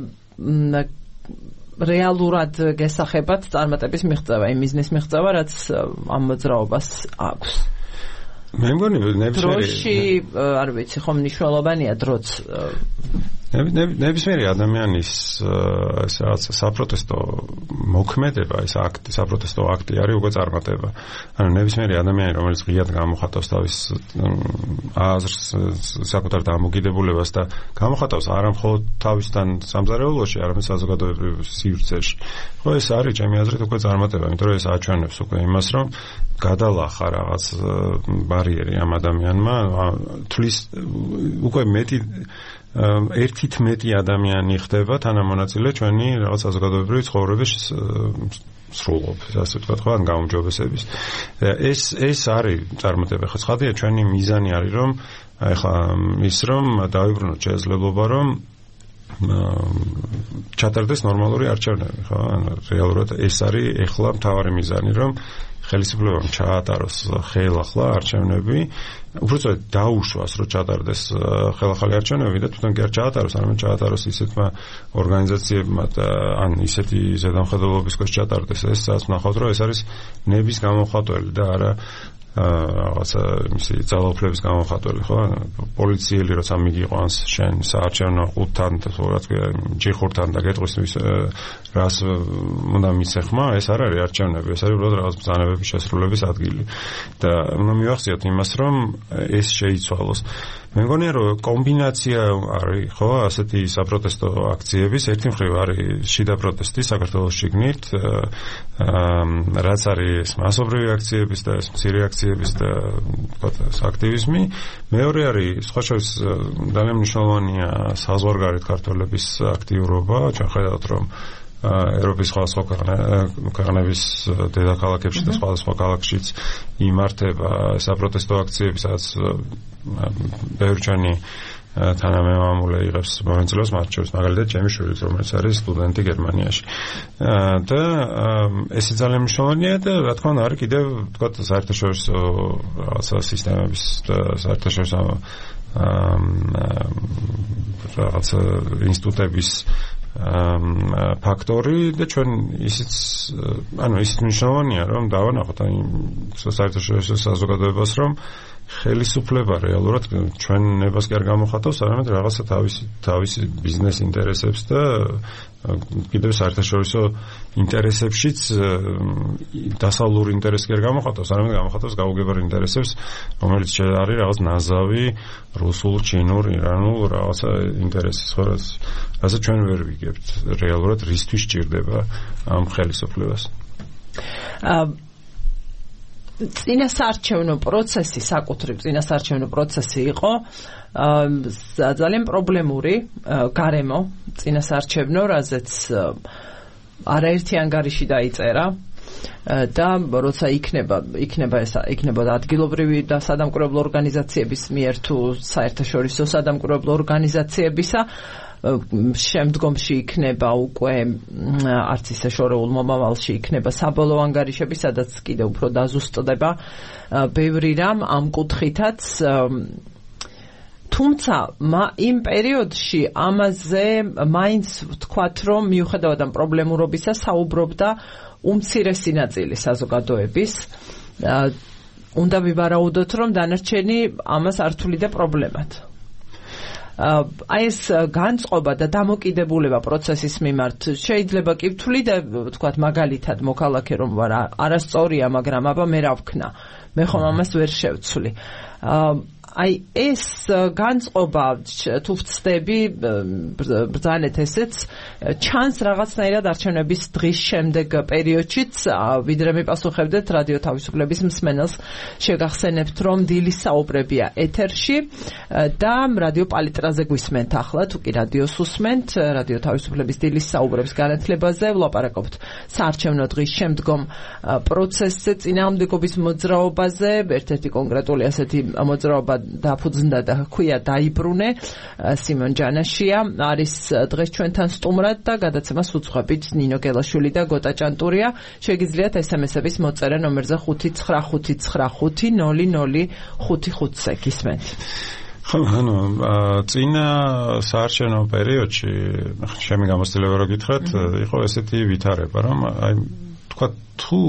რეალურად გესახებათ წარმატების მიღწევა, იმ მიზნის მიღწევა, რაც ამ მოძრაობას აქვს. მე მგონი ნებისმიერი დროში არ ვიცი, ხომ მნიშვნელოვანია დროც ნებისმიერი ადამიანის ეს რაღაც საპროტესტო მოქმედება, ეს აქტი, საპროტესტო აქტი არის უკვე წარმატება. ანუ ნებისმიერი ადამიანი, რომელიც ღიად გამოხატავს თავის აზრს, საკუთარ დამოკიდებულებას და გამოხატავს არა მხოლოდ თავისთან სამზარეულოში, არამედ საზოგადოებრივ სივრცეში. ხო, ეს არის ჩემი აზრით უკვე წარმატება, იმიტომ რომ ეს აჩვენებს უკვე იმას, რომ გადალახა რაღაც ბარიერი ამ ადამიანმა, თulis უკვე მეტი ერთით მეტი ადამიანი ხდება თანამონაწილე ჩვენი რაღაც საზოგადოებრივი ცხოვრების სრულყოფის, ასე ვთქვათ, ხო, ან გაუმჯობესების. ეს ეს არის წარმატება. ხო, ცხადია, ჩვენი მიზანი არის, რომ ეხლა ის რომ დავიბრუნოთ შესაძლებლობა, რომ ჩატარდეს ნორმალური არჩევნები, ხო? ანუ რეალურად ეს არის ეხლა მთავარი მიზანი, რომ ხელისუფლებამ ჩაატაროს ხელახლა არჩევნები, უბრალოდ დაუშვას, რომ ჩატარდეს ხელახალი არჩევნები და თვითონ კი არ ჩაატაროს, არამედ ჩაატაროს ისეთმა ორგანიზაციებმა და ან ისეთი ზედამხედველობის ქვეშ ჩატარდეს ეს, სადაც ნახავთ, რომ ეს არის ნების გამოხატველი და არა რაღაცა იმისი ძალაუფლების გამოხატველი, ხო? პოლიციელი როცა მიგიყვანს შენ საარჩევნო ყუთთან და თორაც ჯიხურთან და გეტყვის რას უნდა მიცეხმა, ეს არ არის არჩევნები, ეს არის უბრალოდ რაღაც ბრძანებების შესრულების ადგილი. და უნდა მივახციოთ იმას, რომ ეს შეიცვალოს. მე მგონია, რომ კომბინაცია არის, ხო, ასეთი საპროტესტო აქციების, ერთი მხრივ არის შიდა პროტესტი საქართველოს შიგნით, რაც არის მასობრივი აქციების და ეს მცირე აქციების და ვთქვათ, აქტივიზმი. მეორე არის სხვა შორის ძალიან მნიშვნელოვანია საზღვარგარეთ ქართველების აქტიურობა, ჩვენ ხედავთ, რომ ევროპის სხვადასხვა ქვეყნების დედაქალაქებში და სხვადასხვა ქალაქშიც იმართება საპროტესტო აქციები, სადაც ბევრი ჩვენი თანამემამულე იღებს მონაწილეობას მათ შორის, მაგალითად ჩემი შვილი, რომელიც არის სტუდენტი გერმანიაში. და ეს ძალიან მნიშვნელოვანია და რა თქმა უნდა არის კიდევ ვთქვათ საერთაშორისო რაღაცა სისტემების და საერთაშორისო რაღაცა ინსტიტუტების ფაქტორი და ჩვენ ისიც ანუ ისიც მნიშვნელოვანია რომ დავანახოთ აი საერთაშორისო საზოგადოებას რომ ხელისუფლება რეალურად ჩვენ ნებას კი არ გამოხატავს, არამედ რაღაცა თავისი თავისი ბიზნეს ინტერესებს და კიდევ საერთაშორისო ინტერესებშიც დასავლურ ინტერესს კი არ გამოხატავს, არამედ გამოხატავს გაუგებარ ინტერესებს, რომელიც არის რაღაც ნაზავი რუსულ, ჩინურ, ირანულ რაღაცა ინტერესის, ხო, რასაც ჩვენ ვერ ვიგებთ რეალურად რისთვის ჭირდება ამ ხელისუფლებას. წინასაარჩევნო პროცესი, საკუთრივ წინასაარჩევნო პროცესი იყო ძალიან პრობლემური გარემო წინასაარჩევნო, რაზეც არაერთი ანგარიში დაიწერა და როცა იქნება იქნება ეს იქნებოდა ადგილობრივი და სადამკვირვებლო ორგანიზაციების მიერ თუ საერთაშორისო სადამკვირვებლო ორგანიზაციებისა, შემდგომში იქნება უკვე არც ისე შორეულ მომავალში იქნება საბოლოო ანგარიშები, სადაც კიდევ უფრო დაზუსტდება ბევრი რამ ამ კუთხითაც. თუმცა იმ პერიოდში ამაზე მაინც ვთქვათ, რომ მიუხედავად ამ პრობლემურობისა საუბრობდა უმცირესი ნაწილი საზოგადოების. უნდა ვივარაუდოთ, რომ დანარჩენი ამას არ თვლიდა პრობლემად. აი ეს განწყობა და დამოკიდებულება პროცესის მიმართ შეიძლება კი ვთვლი და ვთქვათ მაგალითად მოქალაქე რომ ვარ არასწორია, მაგრამ აბა მე რა ვქნა, მე ხომ ამას ვერ შევცვლი. აი ეს განწყობა თუ ვწდები ბრძანეთ ესეც ჩანს რაღაცნაირად არჩევნების დღის შემდეგ პერიოდშიც, ვიდრე მიპასუხებდეთ რადიო თავისუფლების მსმენელს, შეგახსენებთ რომ დილის საუბრებია ეთერში და რადიო პალიტრაზე გვისმენთ ახლა, თუ კი რადიოს უსმენთ, რადიო თავისუფლების დილის საუბრების განათლებაზე ვლაპარაკობთ საარჩევნო დღის შემდგომ პროცესზე, წინააღმდეგობის მოძრაობაზე. ერთ-ერთი კონკრეტული ასეთი მოძრაობა დაფუძნდა და ჰქვია დაიბრუნე, სიმონ ჯანაშია არის დღეს ჩვენთან სტუმრად და გადაცემას უძღვებით ნინო გელაშვილი და გოტა ჭანტურია. შეგიძლიათ ესემესების მოწერა ნომერზე ხუთი ცხრა ხუთი ცხრა ხუთი ნული ნული ხუთი ხუთზე გისმენთ. ხო, ანუ წინა საარჩევნო პერიოდში შემი გამოცდილება რო გითხრათ, იყო ესეთი ვითარება, რომ აი თქვა თუ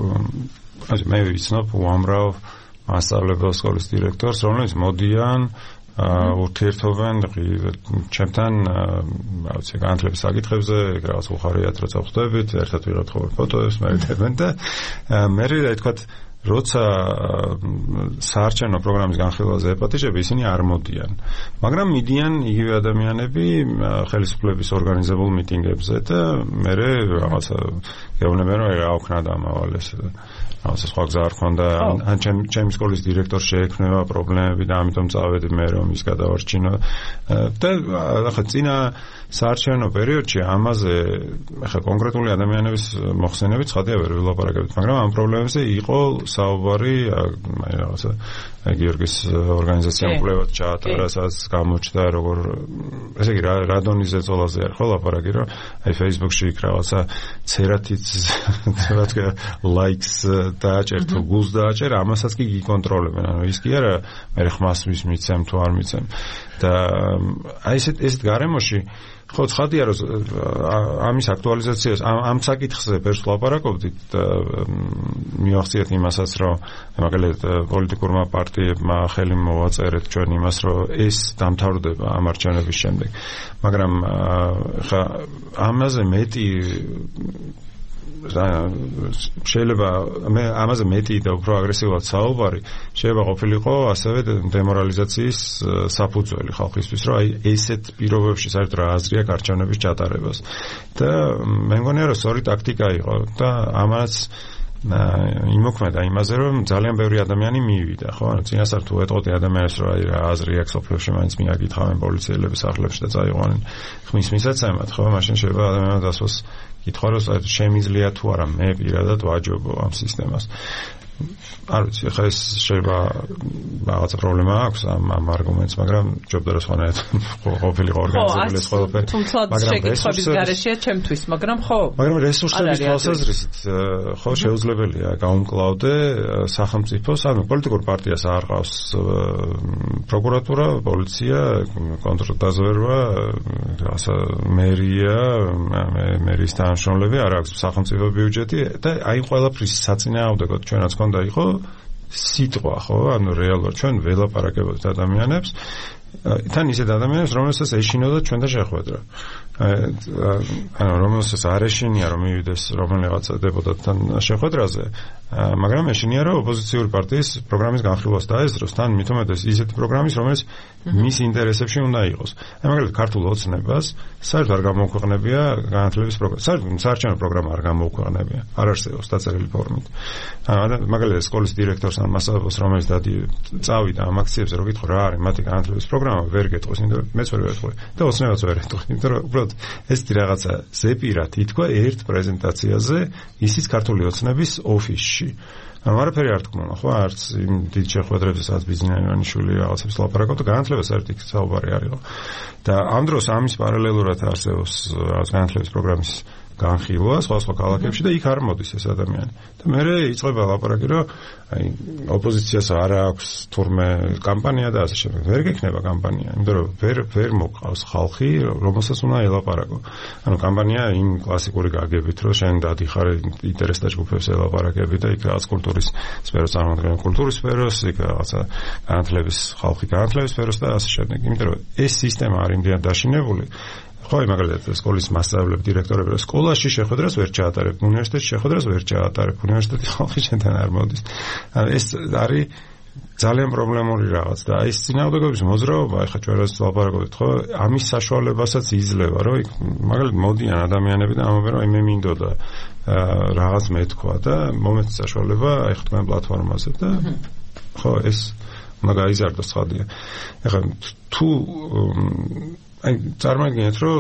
აი მე ვიცნობ უამრავ მასწავლებელ სკოლის დირექტორს, რომელიც მოდიან ურთიერთობენ ჩემთან რაღაცა განათლების საკითხებზე, რაღაც უხარიათ როცა ხვდებით, ერთად ვიღებთ ხოლმე ფოტოებს, მერიდებენ და მე რა თქვა, როცა საარჩევნო პროგრამის განხილვაზე ეპატიჟები, ისინი არ მოდიან. მაგრამ მიდიან იგივე ადამიანები ხელისუფლების ორგანიზებულ მიტინგებზე და მე რაღაცა გეუბნებიან, რომ რა ვქნა დამავალეს. ასე სხვა გზა არ ქონდა, ან ჩემი სკოლის დირექტორს შეექმნება პრობლემები და ამიტომ წავედი მე რომ ის გადავარჩინო. და ახლა წინა საარჩევნო პერიოდში ამაზე ახლა კონკრეტული ადამიანების მოხსენებით ცხადია ვერ ვილაპარაკებთ, მაგრამ ამ პრობლემებზე იყო საუბარი, აი რაღაცა გიორგის ორგანიზაციამ კვლევად ჩაატარა, სადაც გამოჩნდა როგორ ესე იგი რა დონეზე ზოლაზე არის ხო ლაპარაკი, რომ აი Facebook-ში იქ რაღაცა ცერათიც რა თქმა ლაიქს დააჭერ თუ გულს დააჭერ, ამასაც კი გიკონტროლებენ. ანუ ის კი არა მე ხმას მიცემ თუ არ მიცემ. და აი ესეთ ესეთ გარემოში ხო ცხადია რომ ამის აქტუალიზაციას ამ საკითხზე ბევრს ვლაპარაკობდით და მივახციეთ იმასაც რომ მაგალითად პოლიტიკურმა პარტიებმა ხელი მოვაწერეთ ჩვენ იმას რომ ეს დამთავრდება ამ არჩევნების შემდეგ, მაგრამ ხა ამაზე მეტი შეიძლება მე ამაზე მეტი და უფრო აგრესიულად საუბარი შეიძლება ყოფილიყო ასევე დემორალიზაციის საფუძველი ხალხისთვის, რომ აი ესეთ პირობებში საერთოდ რა აზრი აქვს არჩევნების ჩატარებას. და მე მგონია რომ სწორი ტაქტიკა იყო და ამას იმოქმედა იმაზე, რომ ძალიან ბევრი ადამიანი მივიდა, ხო? ანუ წინასწარ თუ ეტყოდი ადამიანებს, რომ აი რა აზრი აქვს სოფლიოში, მაინც მიაკითხავენ პოლიციელების სახლებში და წაიყვანენ ხმის მისაცემად, ხო? მაშინ შეიძლება ადამიანმა დასვას კითხვა, რომ შემიძლია თუ არა მე პირადად ვაჯობო ამ სისტემას. არ ვიცი, ხა ეს შეიძლება რაღაცა პრობლემა აქვს ამ ამ არგუმენტს, მაგრამ ჯობდა რომ სხვანაირად ყოფილიყო ორგანიზებული ეს ყველაფერი. თუმცა შეკითხების გარეშეა ჩემთვის, მაგრამ ხო. მაგრამ რესურსების თვალსაზრისით ხო შეუძლებელია გაუმკლავდე სახელმწიფოს, ანუ პოლიტიკურ პარტიას არ ყავს პროკურატურა, პოლიცია, კონტრდაზვერვა, რაღაცა მერია, მერის თანამშრომლები, არ აქვს სახელმწიფო ბიუჯეტი და აი ყველაფრის საწინააღმდეგოდ ჩვენაც და იყო სიტყვა, ხო, ანუ რეალურად ჩვენ ველაპარაკებთ ადამიანებს, თან ისეთ ადამიანებს, რომელსაც ეშინოდა ჩვენთან შეხვედრა. ანუ რომელსაც არ ეშინია რომ მივიდეს რომელიღაცა დეპუტატთან შეხვედრაზე, მაგრამ ეშინია რომ ოპოზიციური პარტიის პროგრამის განხილვას დაესწროს, თან მით უმეტეს ისეთი პროგრამის, რომელიც მის ინტერესებში უნდა იყოს. აი მაგალითად ქართულ ოცნებას საერთოდ არ გამოუქვეყნებია განათლების პროგრამა. საერთოდ საარჩევნო პროგრამა არ გამოუქვეყნებია. არ არსებობს დაწერილი ფორმით. მაგალითად სკოლის დირექტორს ან მასწავლებელს რომელიც დადი წავიდა ამ აქციებზე რომ გითხო რა არის მათი განათლების პროგრამა, ვერ გეტყვის, იმიტომ რომ მეც ვერ ვეტყვი და ოცნებაც ვერ ეტყვი, იმიტომ რომ უბრალოდ ესეთი რაღაცა ზეპირად ითქვა ერთ პრეზენტაციაზე ისიც ქართული ოცნების ოფისში. ანუ არაფერი არ თქმულა, ხო, არც იმ დიდ შეხვედრებზე, სადაც ბიზნესმენიშვილი რაღაცებს ლაპარაკობდა, განათლებას საერთოდ იქ საუბარი არ იყო. და ამ დროს ამის პარალელურად არსებობს რაღაც განათლების პროგრამის განხილვა სხვა სხვა ქალაქებში და იქ არ მოდის ეს ადამიანი. და მე იწყება ლაპარაკი, რომ აი ოპოზიციას არ აქვს თურმე კამპანია და ასე შემდეგ. ვერ გექნება კამპანია, იმიტომ რომ ვერ ვერ მოყავს ხალხი, რომელსაც უნდა ელაპარაკო. ანუ კამპანია იმ კლასიკური გაგებით, რომ შენ დადიხარ ინტერესთა ჯგუფებს ელაპარაკები და იქ რაღაც კულტურის სფეროს წარმოადგენენ კულტურის სფეროს, იქ რაღაცა განათლების ხალხი განათლების სფეროს და ასე შემდეგ. იმიტომ რომ ეს სისტემა არ იმდენად დაშინებული. ხო, მაგალითად, სკოლის მასწავლებლები, დირექტორები, სკოლაში შეხვედრას ვერ ჩაატარებ, უნივერსიტეტში შეხვედრას ვერ ჩაატარებ, უნივერსიტეტის ხალხი შენთან არ მოდის. ეს არის ძალიან პრობლემური რაღაც და ეს წინააღმდეგობის მოძრაობა, ეხლა ჩვენ რაც ლაპარაკობთ, ხო, ამის საშუალებასაც იძლევა, რომ მაგალითად მოდიან ადამიანები და ამბობენ, რომ მე მინდოდა რაღაც მეთქვა და მომეც საშუალება აი ხტმენ პლატფორმაზე და ხო, ეს უნდა გაიზარდოს ხადია. ეხლა თუ აი წარმოგიდგენთ რომ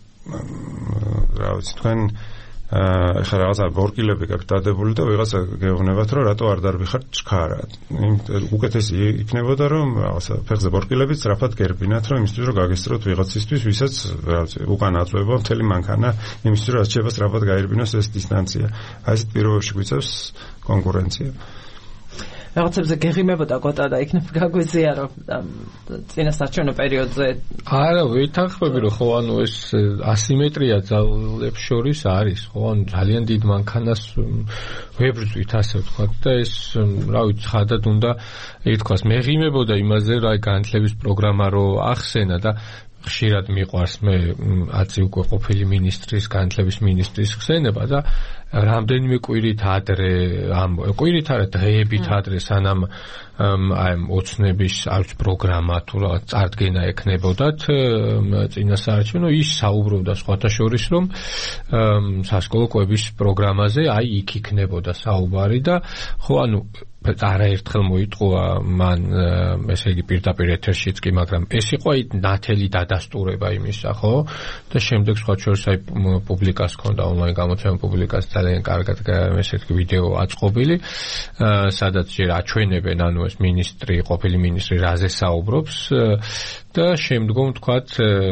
რა ვიცი თქვენ ახლა რაღაცა ბორკილები გაქვთ დადებული და ვიღაცა გეუბნებათ რომ რატო არ დარბიხართ ჩქარად. უკეთესი იქნებოდა რომ რაღაცა ფეხზე ბორკილებით სწრაფად გერბინათ რომ იმისთვის რომ გაგესწროთ ვიღაცისთვის ვისაც რა ვიცი უკან აწვება მთელი მანქანა იმისთვის რომ რჩება სწრაფად გაერბინოს ეს დისტანცია. აი ესეთ პირობებში გვიწევს კონკურენცია. რაღაცებზე გეღიმებოდა კოტა და იქნებ გაგვიზია რომ წინასაარჩევნო პერიოდზე არა ვითანხმები რომ ხო ანუ ეს ასიმეტრია ძალებს შორის არის ხო ანუ ძალიან დიდ მანქანას ვებრძვით ასე ვთქვათ და ეს რა ვიცი ხადად უნდა ითქვას მეღიმებოდა იმაზე რა განათლების პროგრამა რო ახსენა და ხშირად მიყვარს მე აცი უკვე ყოფილი მინისტრის განათლების მინისტრის ხსენება და რამდენიმე კვირით ადრე ამ კვირით არა დღეებით ადრე სანამ აი ოცნების არც პროგრამა თუ რა წარდგენა ექნებოდათ წინასაარჩევნო ის საუბრობდა სხვათა შორის რომ სასკოლო კვების პროგრამაზე აი იქ იქნებოდა საუბარი და ხო ანუ არაერთხელ მოიტყუა მან ესე იგი პირდაპირ ეთერშიც კი მაგრამ ეს იყო აი ნათელი დადასტურება იმისა ხო და შემდეგ სხვა შორის აი პუბლიკას ჰქონდა ონლაინ გამოცემა პუბლიკას ძალიან კარგად ესე იგი ვიდეო აწყობილი სადაც ჯერ აჩვენებენ ანუ ეს მინისტრი ყოფილი მინისტრი რაზე საუბრობს და შემდგომ თქვათ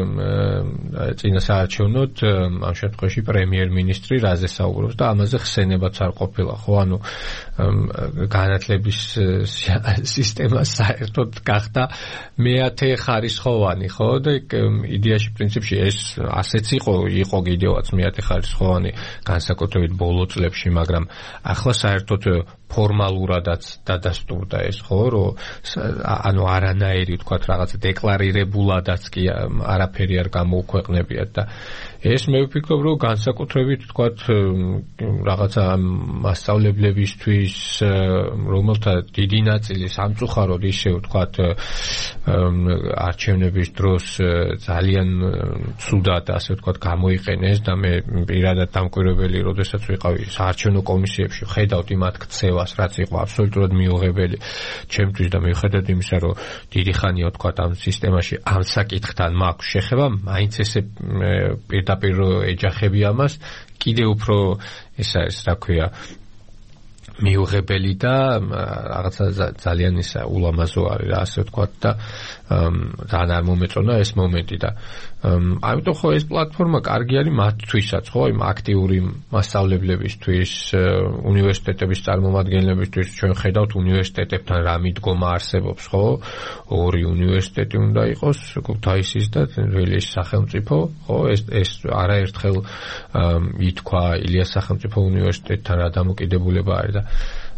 წინასაარჩევნოდ ამ შემთხვევაში პრემიერ-მინისტრი რაზე საუბრობს და ამაზე ხსენებაც არ ყოფილა ხო ანუ განათლების სისტემა საერთოდ გახდა მეათე ხარისხოვანი ხო და იდეაში პრინციპში ეს ასეც იყო იყო კიდევაც მეათე ხარისხოვანი განსაკუთრებით ბოლო წლებში მაგრამ ახლა საერთოდ ფორმალურადაც დადასტურდა ეს ხო რომ ანუ არანაირი თქვათ რაღაც დეკლარირებულადაც კი არაფერი არ გამოუქვეყნებიათ და ეს მე ვფიქრობ რომ განსაკუთრებით თქვათ რაღაცა მასწავლებლებისთვის რომელთა დიდი ნაწილი სამწუხაროდ ისე ვთქვათ არჩევნების დროს ძალიან ცუდად ასე ვთქვათ გამოიყენეს და მე პირადად დამკვირვებელი როდესაც ვიყავი საარჩევნო კომისიებში ხედავთ იმათ ქცევას რაც იყო აბსოლუტურად მიუღებელი ჩემთვის და მიუხედავად იმისა რომ დიდი ხანია ვთქვათ ამ სისტემაში ამ საკითხთან მაქვს შეხება მაინც ესე პირდაპირ ეჯახები ამას კიდევ უფრო ეს არის რა ქვია მიუღებელი და რაღაცა ძალიან ისა ულამაზო არის რა ასე ვთქვათ და ძალიან არ მომეწონა ეს მომენტი და ამიტომ ხო ეს პლატფორმა კარგი არის მათთვისაც ხო იმ აქტიური მასწავლებლებისთვის უნივერსიტეტების წარმომადგენლებისთვის ჩვენ ხედავთ უნივერსიტეტებთან რა მიდგომა არსებობს ხო ორი უნივერსიტეტი უნდა იყოს ქუთაისის და თბილისის სახელმწიფო ხო ეს ეს არაერთხელ ითქვა ილიას სახელმწიფო უნივერსიტეტთან რა დამოკიდებულება არის და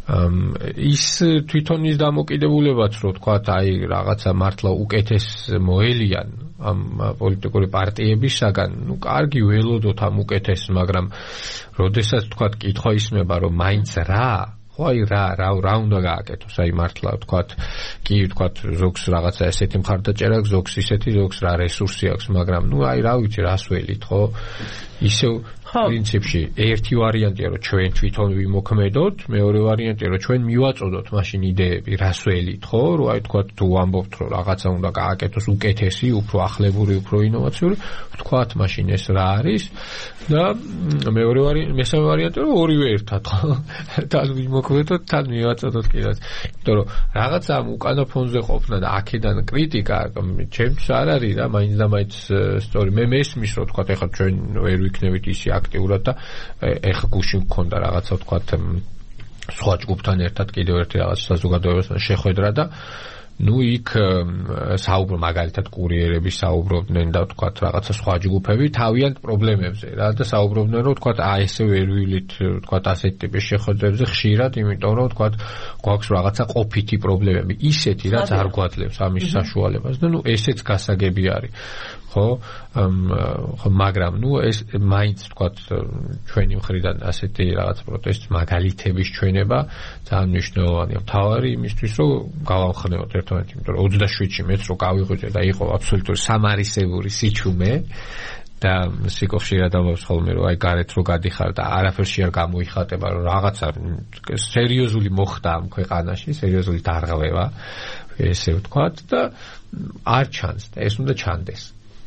ის თვითონ ის დამოკიდებულებაც რო თქვა აი რაღაცა მართლა უკეთეს მოელიან ამ პოლიტიკური პარტიებისაგან, ნუ კარგი ველოდოთ ამ უკეთეს, მაგრამ როდესაც თქვა კითხვა ისმება რომ მაინც რა ხო აი რა რა რა უნდა გააკეთოს, აი მართლა ვთქვათ, კი ვთქვათ ზოგს რაღაცა ესეთი მხარდაჭერა აქვს, ზოგს ისეთი, ზოგს რა რესურსი აქვს, მაგრამ ნუ აი რა ვიცი რას ველით, ხო? ისევ პრინციპში ერთი ვარიანტია რომ ჩვენ თვითონ ვიმოქმედოთ, მეორე ვარიანტია რომ ჩვენ მივაწოდოთ მაშინ იდეები, რას ველით, ხო? რომ აი ვთქვათ თუ ამბობთ რომ რაღაცა უნდა გააკეთოს უკეთესი, უფრო ახლებური, უფრო ინოვაციური, ვთქვათ მაშინ ეს რა არის და მეორე ვარიანტი, მესამე ვარიანტია რომ ორივე ერთად, ხო? თან ვიმოქმედოთ, თან მივაწოდოთ კიდეც. იმიტომ რომ რაღაცა ამ უკანა ფონზე ყოფნა და აქედან კრიტიკა ჩემთვის არ არის რა, მაინც და მაინც სწორი. მე მესმის რომ ვთქვათ ეხლა ჩვენ ვერ ვიქნებით ისე აქტიურად და ეხა გუშინ მქონდა რაღაცა ვთქვათ სხვა ჯგუფთან ერთად კიდევ ერთი რაღაც საზოგადოებასთან შეხვედრა და ნუ იქ საუბრო მაგალითად კურიერები საუბრობდნენ და ვთქვათ რაღაცა სხვა ჯგუფები თავიანთ პრობლემებზე რა და საუბრობდნენ რომ ვთქვათ აი ესე ვერ ვილით ვთქვათ ასეთი ტიპის შეხვედრებზე ხშირად, იმიტომ რომ ვთქვათ გვაქვს რაღაცა ყოფითი პრობლემები, ისეთი რაც არ გვაძლევს ამის საშუალებას და ნუ ესეც გასაგები არის. ხო, მაგრამ ნუ ეს მაინც ვთქვათ ჩვენი მხრიდან ასეთი რაღაც პროტესტის მაგალითების ჩვენება ძალიან მნიშვნელოვანია. მთავარი იმისთვის რომ გავამხნევოთ ერთმანეთს, იმიტომ რომ ოცდაშვიდში მეც რო გავიღვიძე და იყო აბსოლუტური სამარისებური სიჩუმე და სიკოხშირად ამბობს ხოლმე რომ აი გარეთ რო გადიხარ და არაფერში არ გამოიხატება რომ რაღაცა სერიოზული მოხდა ამ ქვეყანაში, სერიოზული დარღვევა, ესე ვთქვათ და არ ჩანს და ეს უნდა ჩანდეს.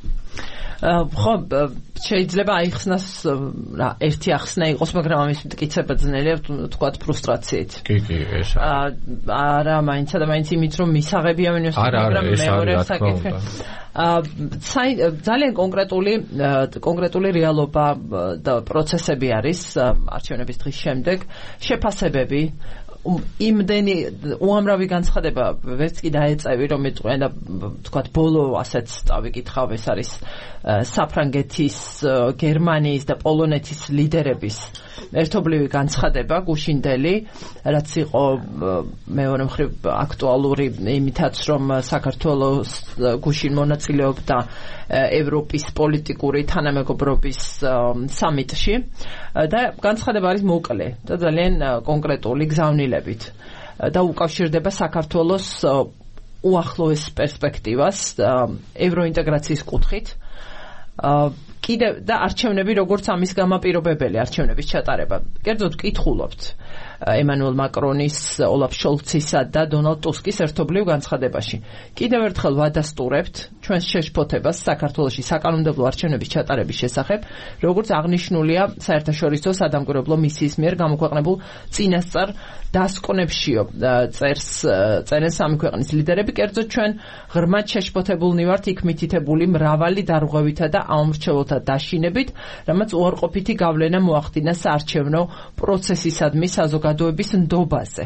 ხო, შეიძლება აიხსნას რა ერთი ახსნა იყოს, მაგრამ ამის მტკიცება ძნელია, ვთქვათ ფრუსტრაციით. კი, კი, ეს არა, მაინც და მაინც იმით რომ მისაღებია მინოს, მაგრამ მეორე საკითხი. ძალიან კონკრეტული კონკრეტული რეალობა და პროცესები არის არჩევნების დღის შემდეგ, შეფასებები იმდენი უამრავი განცხადება ვერც კი დაეწევი რომ მეწყვიან და ვთქვათ ბოლო ასეთ წავიკითხავ, ეს არის საფრანგეთის, გერმანიის და პოლონეთის ლიდერების ერთობლივი განცხადება გუშინდელი, რაც იყო მეორე მხრივ აქტუალური იმითაც რომ საქართველოს გუშინ მონაწილეობდა ევროპის პოლიტიკური თანამეგობრობის სამიტში და განცხადება არის მოკლე და ძალიან კონკრეტული გზავნილებით და უკავშირდება საქართველოს უახლოეს პერსპექტივას ევროინტეგრაციის კუთხით. კიდევ და არჩევნები როგორც ამის გამაპირობებელი არჩევნების ჩატარება. კერძოდ ვკითხულობთ ემანუელ მაკრონის, ოლაფ შოლცისა და დონალდ ტუსკის ერთობლივ განცხადებაში. კიდევ ერთხელ ვადასტურებთ ჩვენს შეშფოთებას საქართველოში საკანონმდებლო არჩევნების ჩატარების შესახებ, როგორც აღნიშნულია საერთაშორისო სადამკვირვებლო მისიის მიერ გამოქვეყნებულ წინასწარ დასკვნებშიო წერს წერენ სამი ქვეყნის ლიდერები. კერძოდ ჩვენ ღრმად შეშფოთებულნი ვართ იქ მითითებული მრავალი დარღვევითა და აუმრჩევლოთა დაშინებით, რამაც უარყოფითი გავლენა მოახდინა საარჩევნო პროცესისადმი საზოგადოების ნდობაზე.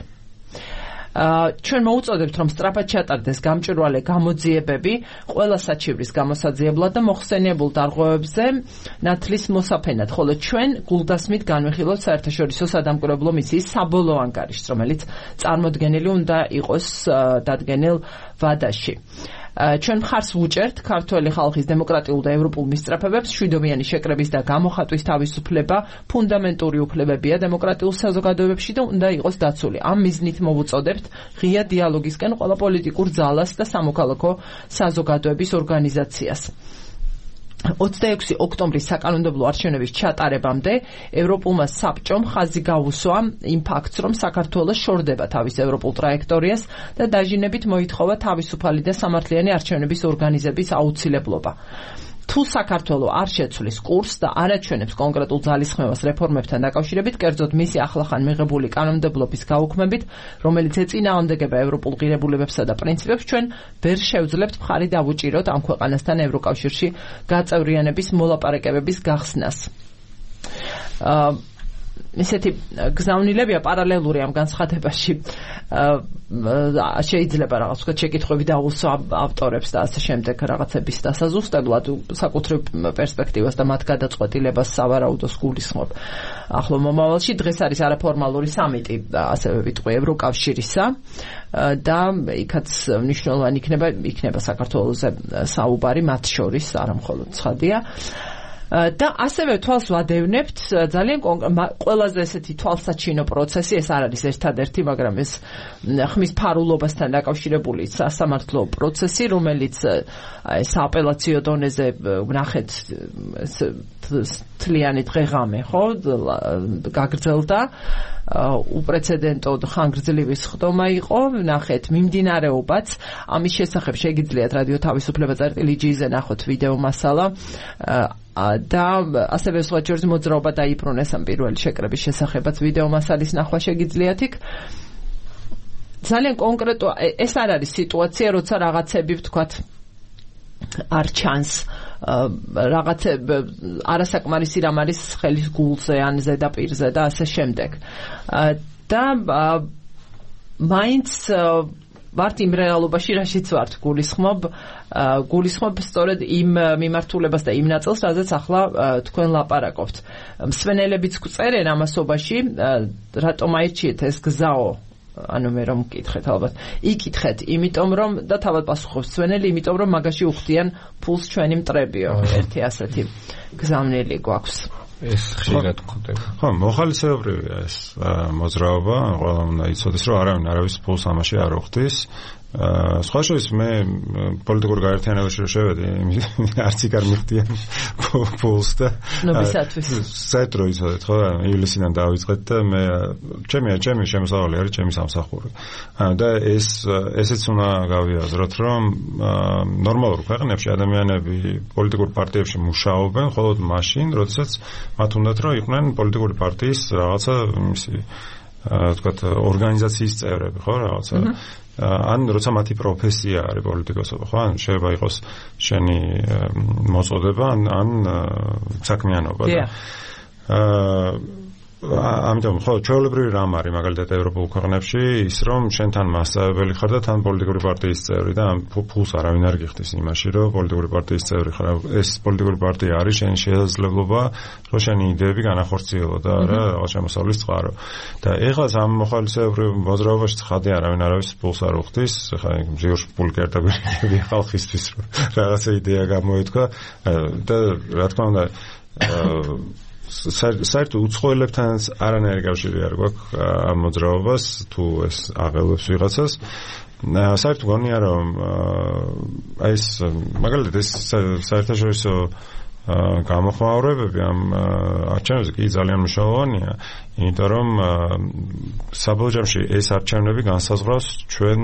ჩვენ მოუწოდებთ რომ სწრაფად ჩატარდეს გამჭვირვალე გამოძიებები ყველა საჩივრის გამოსაძიებლად და მოხსენიებულ დარღვევებზე ნათლის მოსაფენად, ხოლო ჩვენ გულდასმით განვიხილავთ საერთაშორისო სადამკვირვებლო მისიის საბოლოო ანგარიშს, რომელიც წარმოდგენილი უნდა იყოს დადგენილ ვადაში. ჩვენ მხარს ვუჭერთ ქართველი ხალხის დემოკრატიულ და ევროპულ მისწრაფებებს, მშვიდობიანი შეკრების და გამოხატვის თავისუფლება ფუნდამენტური უფლებებია დემოკრატიულ საზოგადოებებში და უნდა იყოს დაცული. ამ მიზნით მოვუწოდებთ ღია დიალოგისკენ ყველა პოლიტიკურ ძალას და სამოქალაქო საზოგადოების ორგანიზაციას. ოცდაექვსი ოქტომბრის საკანონმდებლო არჩევნების ჩატარებამდე ევროპულმა საბჭომ ხაზი გაუსვა იმ ფაქტს, რომ საქართველოს შორდება თავის ევროპულ ტრაექტორიას და დაჟინებით მოითხოვა თავისუფალი და სამართლიანი არჩევნების ორგანიზების აუცილებლობა. თუ საქართველო არ შეცვლის კურსს და არ აჩვენებს კონკრეტულ ძალისხმევას რეფორმებთან დაკავშირებით, კერძოდ მისი ახლახან მიღებული კანონმდებლობის გაუქმებით, რომელიც ეწინააღმდეგება ევროპულ ღირებულებებსა და პრინციპებს, ჩვენ ვერ შევძლებთ მხარი დავუჭიროთ ამ ქვეყანასთან ევროკავშირში გაწევრიანების მოლაპარაკებების გახსნას. ისეთი გზავნილებია პარალელური ამ განცხადებაში. შეიძლება რაღაც ვთქვათ შეკითხვები დაუსვა ავტორებს და ასე შემდეგ რაღაცების დასაზუსტებლად საკუთრივ პერსპექტივას და მათ გადაწყვეტილებას სავარაუდოს გულისხმობ. ახლო მომავალში დღეს არის არაფორმალური სამიტი, ასევე ვიტყვი ევროკავშირისა და იქაც მნიშვნელოვანი იქნება იქნება საქართველოზე საუბარი მათ შორის, არა მხოლოდ ცხადია. და ასევე თვალს ვადევნებთ ძალიან ყველაზე ესეთი თვალსაჩინო პროცესი, ეს არ არის ერთადერთი, მაგრამ ეს ხმის ფარულობასთან დაკავშირებული სასამართლო პროცესი, რომელიც სააპელაციო დონეზე ვნახეთ თლიანი დღეღამე, ხო, გაგრძელდა. უპრეცედენტო ხანგრძლივი სხდომა იყო, ვნახეთ მიმდინარეობაც. ამის შესახებ შეგიძლიათ რადიო თავისუფლება წერტილი ჯი-ზე ნახოთ ვიდეო მასალა. და ასევე სხვა ჯერს მოძრაობა დაიბრუნეს ამ პირველი შეკრების შესახებაც ვიდეო მასალის ნახვა შეგიძლიათ იქ. ძალიან კონკრეტო ეს არ არის სიტუაცია, როცა რაღაცები ვთქვათ არ ჩანს, რაღაცა არასაკმარისი რამ არის ხელის გულზე ან ზედაპირზე და ასე შემდეგ. და მაინც ვართ იმ რეალობაში, რაშიც ვართ, გულისხმობ გულისხმობ სწორედ იმ მიმართულებას და იმ ნაწილს, რაზეც ახლა თქვენ ლაპარაკობთ. მსვენელებიც გვწერენ ამასობაში, რატომ აირჩიეთ ეს გზაო? ანუ მე რომ მკითხეთ ალბათ. იკითხეთ, იმიტომ რომ და თავად პასუხობს მსვენელი, იმიტომ რომ მაგაში უხდიან ფულს ჩვენი მტრებიო. ერთი ასეთი გზავნილი გვაქვს. ეს ხშირად ხდება. ხო, მოხალისეობრივია ეს მოძრაობა, ყველა უნდა იცოდეს, რომ არავინ არავის ფულს ამაში არ უხდის. სხვა შორის მე პოლიტიკურ გაერთიანებაში რომ შევედი, არც იქ არ მიხდიან ფულს და ნობისათვის. საერთოდ იცოდეთ, ხო, ივლისიდან დავიწყეთ და მე ჩემი ჩემი შემოსავალი არის ჩემი სამსახური. და ეს ესეც უნდა გავიაზროთ, რომ ნორმალურ ქვეყნებში ადამიანები პოლიტიკურ პარტიებში მუშაობენ მხოლოდ მაშინ, როდესაც მათ უნდათ რომ იყვნენ პოლიტიკური პარტიის რაღაცა იმისი ვთქვათ ორგანიზაციის წევრები, ხო, რაღაცა ან როცა მათი პროფესია არის პოლიტიკოსობა, ხო? ან შეიძლება იყოს შენი მოწოდება, ან ან საქმიანობა და ამიტომ ხო, ჩვეულებრივი რამ არის მაგალითად ევროპულ ქვეყნებში ის, რომ შენ თან მასწავლებელი ხარ და თან პოლიტიკური პარტიის წევრი და ამ ფულს არავინ არ გიხდის იმაში, რომ პოლიტიკური პარტიის წევრი ხარ. ეს პოლიტიკური პარტია არის შენი შესაძლებლობა, რომ შენი იდეები განახორციელო და რა რაღაც შემოსავლის წყარო. და ეხლა ამ მოხალისეობრივ მოძრაობაში ცხადია არავინ არავის ფულს არ უხდის, ხა მზიურში ფული კერტაბილი ხალხისთვის რომ რაღაცა იდეა გამოეთქვა და რა თქმა უნდა საერთოდ უცხოელებთან არანაირი კავშირი არ გვაქვს ამ მოძრაობას, თუ ეს აღელვებს ვიღაცას. საერთოდ გონია რომ აი ეს მაგალითად ეს საერთაშორისო გამოხმაურებები ამ არჩევნებზე კი ძალიან მნიშვნელოვანია, იმიტომ რომ საბოლოო ჯამში ეს არჩევნები განსაზღვრავს ჩვენ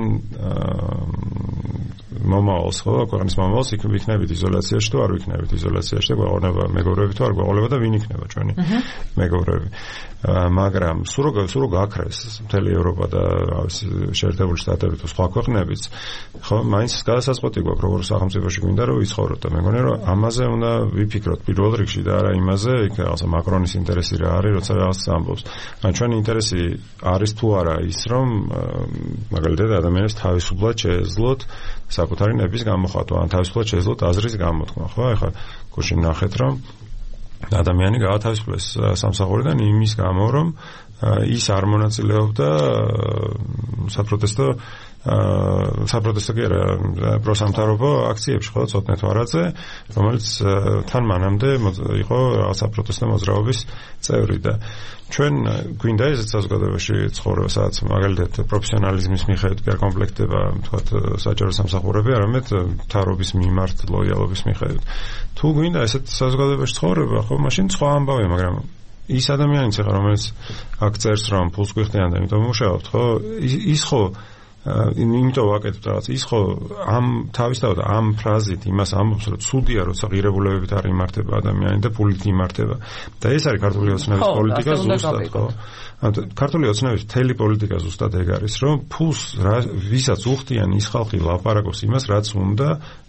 მომავალს, ხო, ქვეყნის მომავალს, იქ ვიქნებით იზოლაციაში თუ არ ვიქნებით იზოლაციაში და გვეყოლება მეგობრები თუ არ გვეყოლება და ვინ იქნება ჩვენი მეგობრები. მაგრამ სულ რო სულ რო გაქრეს მთელი ევროპა და შეერთებული შტატები თუ სხვა ქვეყნებიც, ხო, მაინც გადასაწყვეტი გვაქვს როგორ სახელმწიფოში გვინდა რომ ვიცხოვროთ და მე მგონია რომ ამაზე უნდა ვიფიქროთ პირველ რიგში და არა იმაზე, იქ რაღაცა მაკრონის ინტერესი რა არის, როცა რაღაც ამბობს. ან ჩვენი ინტერესი არის თუ არა ის, რომ მაგალითად ადამიანებს თავისუფლად შეეძლოთ საკუთარი ნების გამოხატვა, ან თავისუფლად შეეძლოთ აზრის გამოთქმა, ხო? ეხლა გუშინ ნახეთ, რომ ადამიანი გაათავისუფლეს სამსახურიდან იმის გამო, რომ ის არ მონაწილეობდა საპროტესტო საპროტესტო კი არა პროსამთავრობო აქციებში, ხო, ცოტნე თვარაძე, რომელიც თან მანამდე იყო საპროტესტო მოძრაობის წევრი და ჩვენ გვინდა ეს საზოგადოებაში ცხოვრება, სადაც მაგალითად პროფესიონალიზმის მიხედვით არ კომპლექტდება, თქვათ, საჯარო სამსახურები, არამედ მთავრობის მიმართ ლოიალობის მიხედვით. თუ გვინდა ესეთ საზოგადოებაში ცხოვრება, ხო, მაშინ სხვა ამბავია, მაგრამ ის ადამიანიც ახლა რომელიც აქ წერს რომ ფულს გვიხდიან და იმიტომ მუშაობთ, ხო, ის ხო იმიტომ ვაკეთებ რაღაც, ის ხო ამ თავისთავად ამ ფრაზით იმას ამბობს, რომ ცუდია, როცა ღირებულებებით არ იმართება ადამიანი და ფულით იმართება. და ეს არის ქართული ოცნების პოლიტიკა ზუსტად, ხო? ქართული ოცნების მთელი პოლიტიკა ზუსტად ეგ არის, რომ ფულს ვისაც უხდიან ის ხალხი ლაპარაკობს იმას, რაც უნდა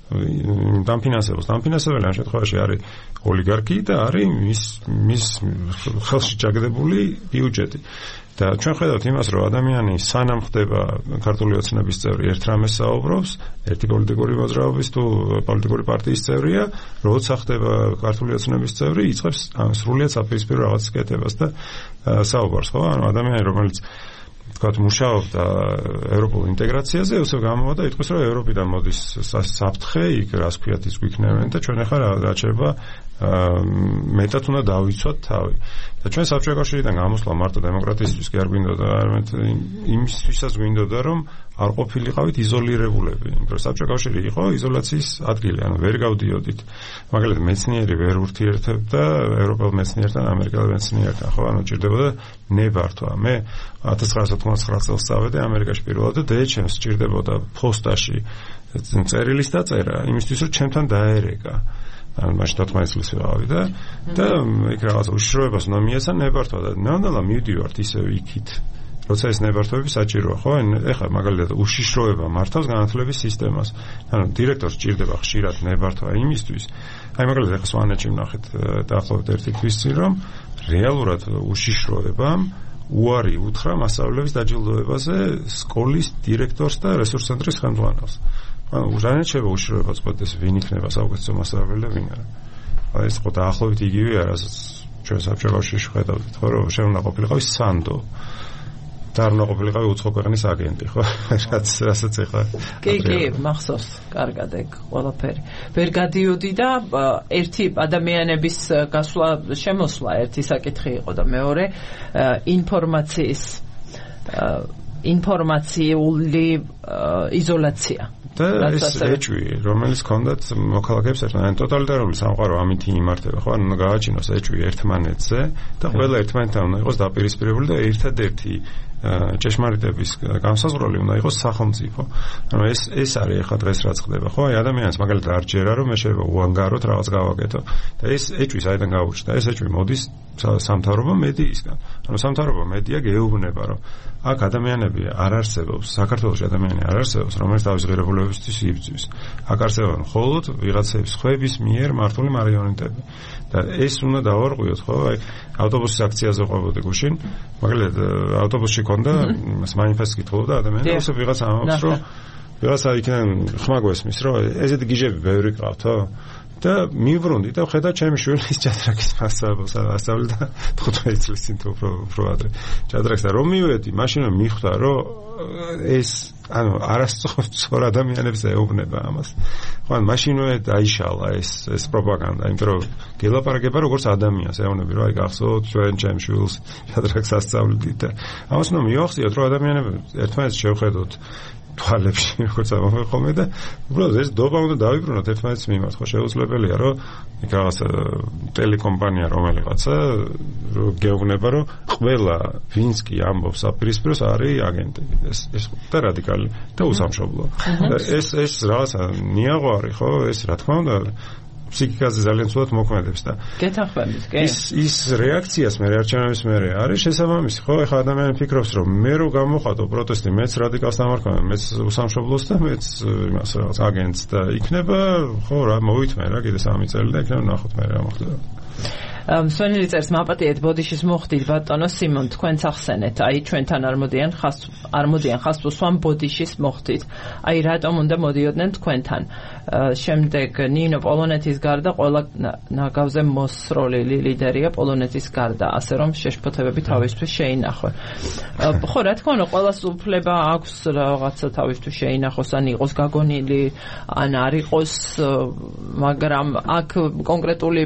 დამფინანსებელს. დამფინანსებელი ამ შემთხვევაში არის ოლიგარქი და არის მის მის ხელში ჩაგდებული ბიუჯეტი. და ჩვენ ხედავთ იმას, რომ ადამიანი სანამ ხდება ქართული ოცნების წევრი, ერთ რამეს საუბრობს, ერთი პოლიტიკური მოძრაობის თუ პოლიტიკური პარტიის წევრია, როცა ხდება ქართული ოცნების წევრი, იწყებს სრულიად საპირისპირო რაღაც კეთებას და საუბარს, ხო? ანუ ადამიანი, რომელიც თქვათ მუშაობდა ევროპულ ინტეგრაციაზე, უსე გამოვიდა იტყვის, რომ ევროპიდან მოდის საფრთხე, იქ რას ქვიათ ის გვიქნევენ და ჩვენ ახლა რა შეიძლება მეტად უნდა დავიცვათ თავი. და ჩვენ საბჭოთა კავშირიდან გამოსვლა მარტო დემოკრატიისთვის კი არ გვინდოდა, არამედ იმისთვისაც გვინდოდა, რომ არ ყოფილიყავით იზოლირებულები. იმიტომ რომ საბჭოთა კავშირი იყო იზოლაციის ადგილი, ანუ ვერ გავდიოდით. მაგალითად მეცნიერი ვერ ურთიერთებდა ევროპელ მეცნიერთან, ამერიკელ მეცნიერთან, ხო, ანუ ჭირდებოდა ნებართვა. მე ათას ცხრაასა ოცდათხმეტ წელს წავედი ამერიკაში პირველად და დეეჩემს ჭირდებოდა ფოსტაში წერილის დაწერა, იმისთვის რომ ჩემთან დაერეკა. ან მაშინ თოთხმეტ წლის ვიყავი და და იქ რაღაც უშიშროებას უნდა მიეცა ნებართვა და ნამდვილად მივდივართ ისევ იქით. როცა ეს ნებართვები საჭიროა, ხო? ეხლა მაგალითად უშიშროება მართავს განათლების სისტემას. ანუ დირექტორს ჭირდება ხშირად ნებართვა იმისთვის. აი მაგალითად ეხლა სვანეთში ვნახეთ დაახლოებით ერთი თვის წინ, რომ რეალურად უშიშროებამ უარი უთხრა მასწავლებლების დაჯილდოებაზე სკოლის დირექტორს და რესურს ცენტრის ხელმძღვანელს. ანუ ჟანერ შეიძლება უშიშროება წყვეტდეს, ვინ იქნება საუკეთესო მასწავლებელი და ვინ არა. აი ეს ხო დაახლოებით იგივე არასაც ჩვენ საბჭოთა კავშირში ხედავთ, ხო, რომ შეიძლება ყოფილიყავი სანდო. და არ უნდა ყოფილიყავი უცხო ქვეყნის აგენტი, ხო? რაც რასაც ეხლა. კი, კი, მახსოვს, კარგად ეგ ყველაფერი. ვერ გადიოდი და ერთი ადამიანების გასვლა, შემოსვლა ერთი საკითხი იყო და მეორე ინფორმაციის ინფორმაციული იზოლაცია. და ეს ეჭვი, რომელიც ჰქონდათ მოქალაქეებს ერთმანეთთან, ტოტალიტარული სამყარო ამით იმართება, ხო? ანუ გააჩინოს ეჭვი ერთმანეთზე და ყველა ერთმანეთთან უნდა იყოს დაპირისპირებული და ერთადერთი ჭეშმარიტების განსაზღვრელი უნდა იყოს სახელმწიფო. ანუ ეს ეს არის ახლა დღეს რაც ხდება, ხო? აი ადამიანს მაგალითად არ ჯერა რომ მე შეიძლება უანგაროდ რაღაც გავაკეთო და ეს ეჭვი საიდან გაუჩნდა? ეს ეჭვი მოდის სამთავრობო მედიისგან. ანუ სამთავრობო მედია გეუბნება, რომ აქ ადამიანები არ არსებობს, საქართველოში ადამიანი არ არსებობს, რომელიც თავის ღირებულებებისთვის იბრძვის. აქ არსებობენ მხოლოდ ვიღაცების ხვების მიერ მართული მარიონეტები. და ეს უნდა დავარღვიოთ, ხო? აი ავტობუსის აქციაზე ყვებოდი გუშინ, მაგალითად ავტობუსში ქონდა მას მანიფესტს კითხულობდა ადამიანი, ასე ვიღაცა ამბობს, რომ ვიღაცა იქიდან ხმა გვესმის, რომ ესეთი გიჟები ბევრი ყავთო? და მივრუნდი და ხედა ჩემი შვილის ჭადრაკის მასწავლებელს ასწავლდა თხუთმეტ წლის წინ თუ უფრო უფრო ადრე ჭადრაკს და რომ მივედი მაშინ მიხვდა რომ ეს ანუ არასწორ ადამიანებს ეუბნება ამას ხო ან მაშინვე დაიშალა ეს ეს პროპაგანდა იმიტომ რომ გელაპარაკება როგორც ადამიანს ეუბნები რომ აი გახსოვთ ჩვენ ჩემს შვილს ჭადრაკს ასწავლდით და ამას ნუ მივახციოთ რომ ადამიანები ერთმანეთს შევხედოთ თვალებში როგორც ამბობენ ხოლმე და უბრალოდ ეს დობა უნდა დავიბრუნოთ ერთმანეთის მიმართ ხო შეუძლებელია რომ იქ რაღაც ტელეკომპანია რომელიღაცა რომ გეუბნება რომ ყველა ვინც კი ამბობს აპირისპიროს არის აგენტი ეს ეს და რადიკალი და უსამშობლო ეს ეს რაღაც ნიაღვარი ხო ეს რა თქმა უნდა ფსიქიკაზე ძალიან ცუდად მოქმედებს და გეთანხმებით, კი. ის ის რეაქციას მე არჩევნების მერე არის შესაბამისი, ხო? ეხლა ადამიანი ფიქრობს, რომ მე რო გამოხატო პროტესტი, მეც რადიკალს დამარხმევ, მეც უსამშობლოს და მეც იმას რაღაც აგენტს და იქნება, ხო, რა მოვითმე რა, კიდე სამი წელი და იქნება ნახოთ მე რა მოხდება. მსვენელი წერს მაპატიეთ ბოდიშის მოხდით ბატონო სიმონ თქვენც ახსენეთ აი ჩვენთან არ მოდიან ხას არ მოდიან ხას უსვამ ბოდიშის მოხდით აი რატომ უნდა მოდიოდნენ თქვენთან შემდეგ ნინო პოლონეთის გარდა ყველა ნაგავზე მოსროლილი ლიდერია პოლონეთის გარდა ასე რომ შეშფოთებები თავისთვის შეინახონ ხო რა თქმა უნდა ყველას უფლება აქვს რაღაცა თავისთვის შეინახოს ან იყოს გაგონილი ან არ იყოს მაგრამ აქ კონკრეტული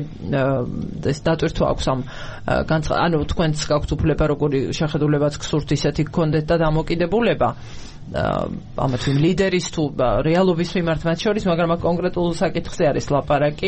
ეს დატვირთვა აქვს ამ ანუ თქვენც გაქვთ უფლება როგორი შეხედულებაც გსურთ ისეთი გქონდეთ და დამოკიდებულება ამათ ლიდერის თუ რეალობის მიმართ მათ შორის მაგრამ აქ კონკრეტულ საკითხზე არის ლაპარაკი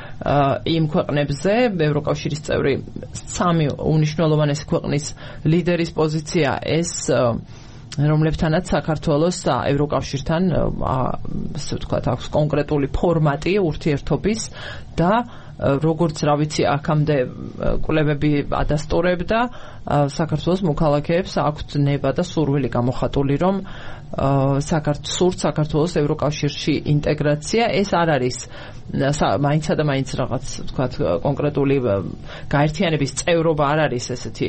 იმ ქვეყნებზე ევროკავშირის წევრი სამი უნიშნელოვანესი ქვეყნის ლიდერის პოზიცია ეს რომლებთანაც საქართველოს და ევროკავშირთან ასე ვთქვათ აქვს კონკრეტული ფორმატი ურთიერთობის და როგორც რა ვიცი, აქამდე კვლევები ადასტურებდა, საქართველოს მოქალაქეებს აქვთ ნება და სურვილი გამოხატული, რომ საქართველოს სურთ საქართველოს ევროკავშირში ინტეგრაცია. ეს არ არის მაინცსა და მაინც რაღაც თქვათ კონკრეტული გაერთიანების წევრობა არ არის ესეთი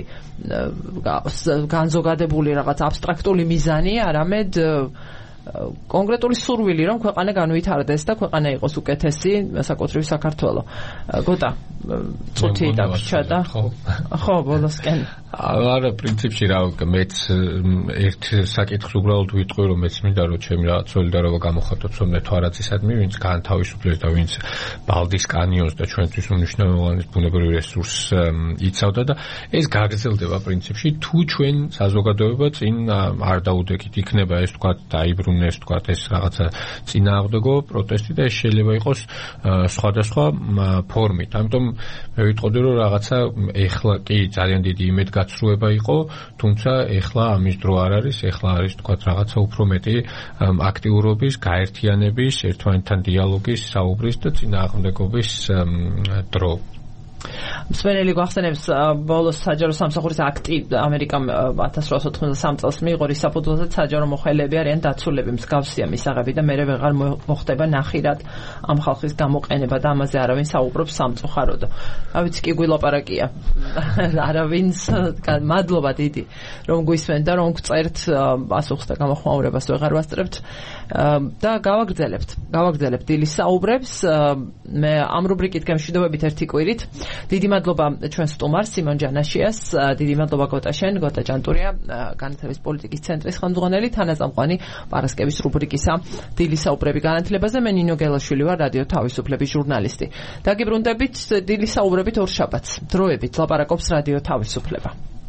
განზოგადებული რაღაც აბსტრაქტული მიზანი, არამედ კონკრეტული სურვილი, რომ ქვეყანა განვითარდეს და ქვეყანა იყოს უკეთესი, საკუთრივ საქართველო. გოტა, წუთი დაგვრჩა და ხო, ბოლოსკენ. არა, პრინციპში რა, მეც ერთ საკითხს უბრალოდ ვიტყვი, რომ მეც მინდა რომ ჩემი რაღაც სოლიდარობა გამოხატოთ სომნეთო-არაძისადმი, ვინც განთავისუფლეს და ვინც ბალდის კანიონს და ჩვენთვის უმნიშვნელოვანეს ბუნებრივ რესურსს იცავდა და ეს გაგრძელდება პრინციპში, თუ ჩვენ საზოგადოება წინ არ დაუდექით, იქნება ეს თქვა დაიბრუნეს, თქვა ეს რაღაცა წინააღმდეგო პროტესტი და ეს შეიძლება იყოს სხვადასხვა ფორმით. ამიტომ მე ვიტყოდი, რომ რაღაცა ეხლა კი ძალიან დიდი იმედგაცრუება იყო, თუმცა ეხლა ამის დრო არ არის, ეხლა არის თქვა რაღაცა უფრო მეტი აქტიურობის, გაერთიანების, ერთმანეთთან დიალოგის, საუბრის და წინააღმდეგობის დრო. მსმენელი გვახსენებს ბოლოს საჯარო სამსახურის აქტი ამერიკამ ათას რვაასი ოთხმოცდასამი წელს მიიღო, რის საფუძველზე საჯარო მოხელეები არიან დაცულები, მსგავსია მისაღები და მერე ვეღარ მოხდება ნახირად ამ ხალხის გამოყენება და ამაზე არავინ საუბრობს სამწუხაროდ. რა ვიცი, კი გვილაპარაკია. არავინს მადლობა დიდი, რომ გვისმენთ და რომ გწერთ პასუხს და გამოხმაურებას ვეღარ ვასწრებთ და გავაგრძელებთ. გავაგრძელებთ დილის საუბრებს. მე ამ რუბრიკით გემშვიდობებით ერთი კვირით. დიდი მადლობა ჩვენ სტუმარს სიმონ ჯანაშიას, დიდი მადლობა გოტაშენ, გოტა ჯანტურია, განათლების პოლიტიკის ცენტრის ხელმძღვანელი, თანაწამყვანი პარასკევის რუბრიკისა დილის საუბრები განათლებაზე. მე ნინო გელაშვილი ვარ, რადიო თავისუფლების ჟურნალისტი. დაგიბრუნდებით დილის საუბრებით ორ შაბათს. დროებით ლაპარაკობს რადიო თავისუფლება.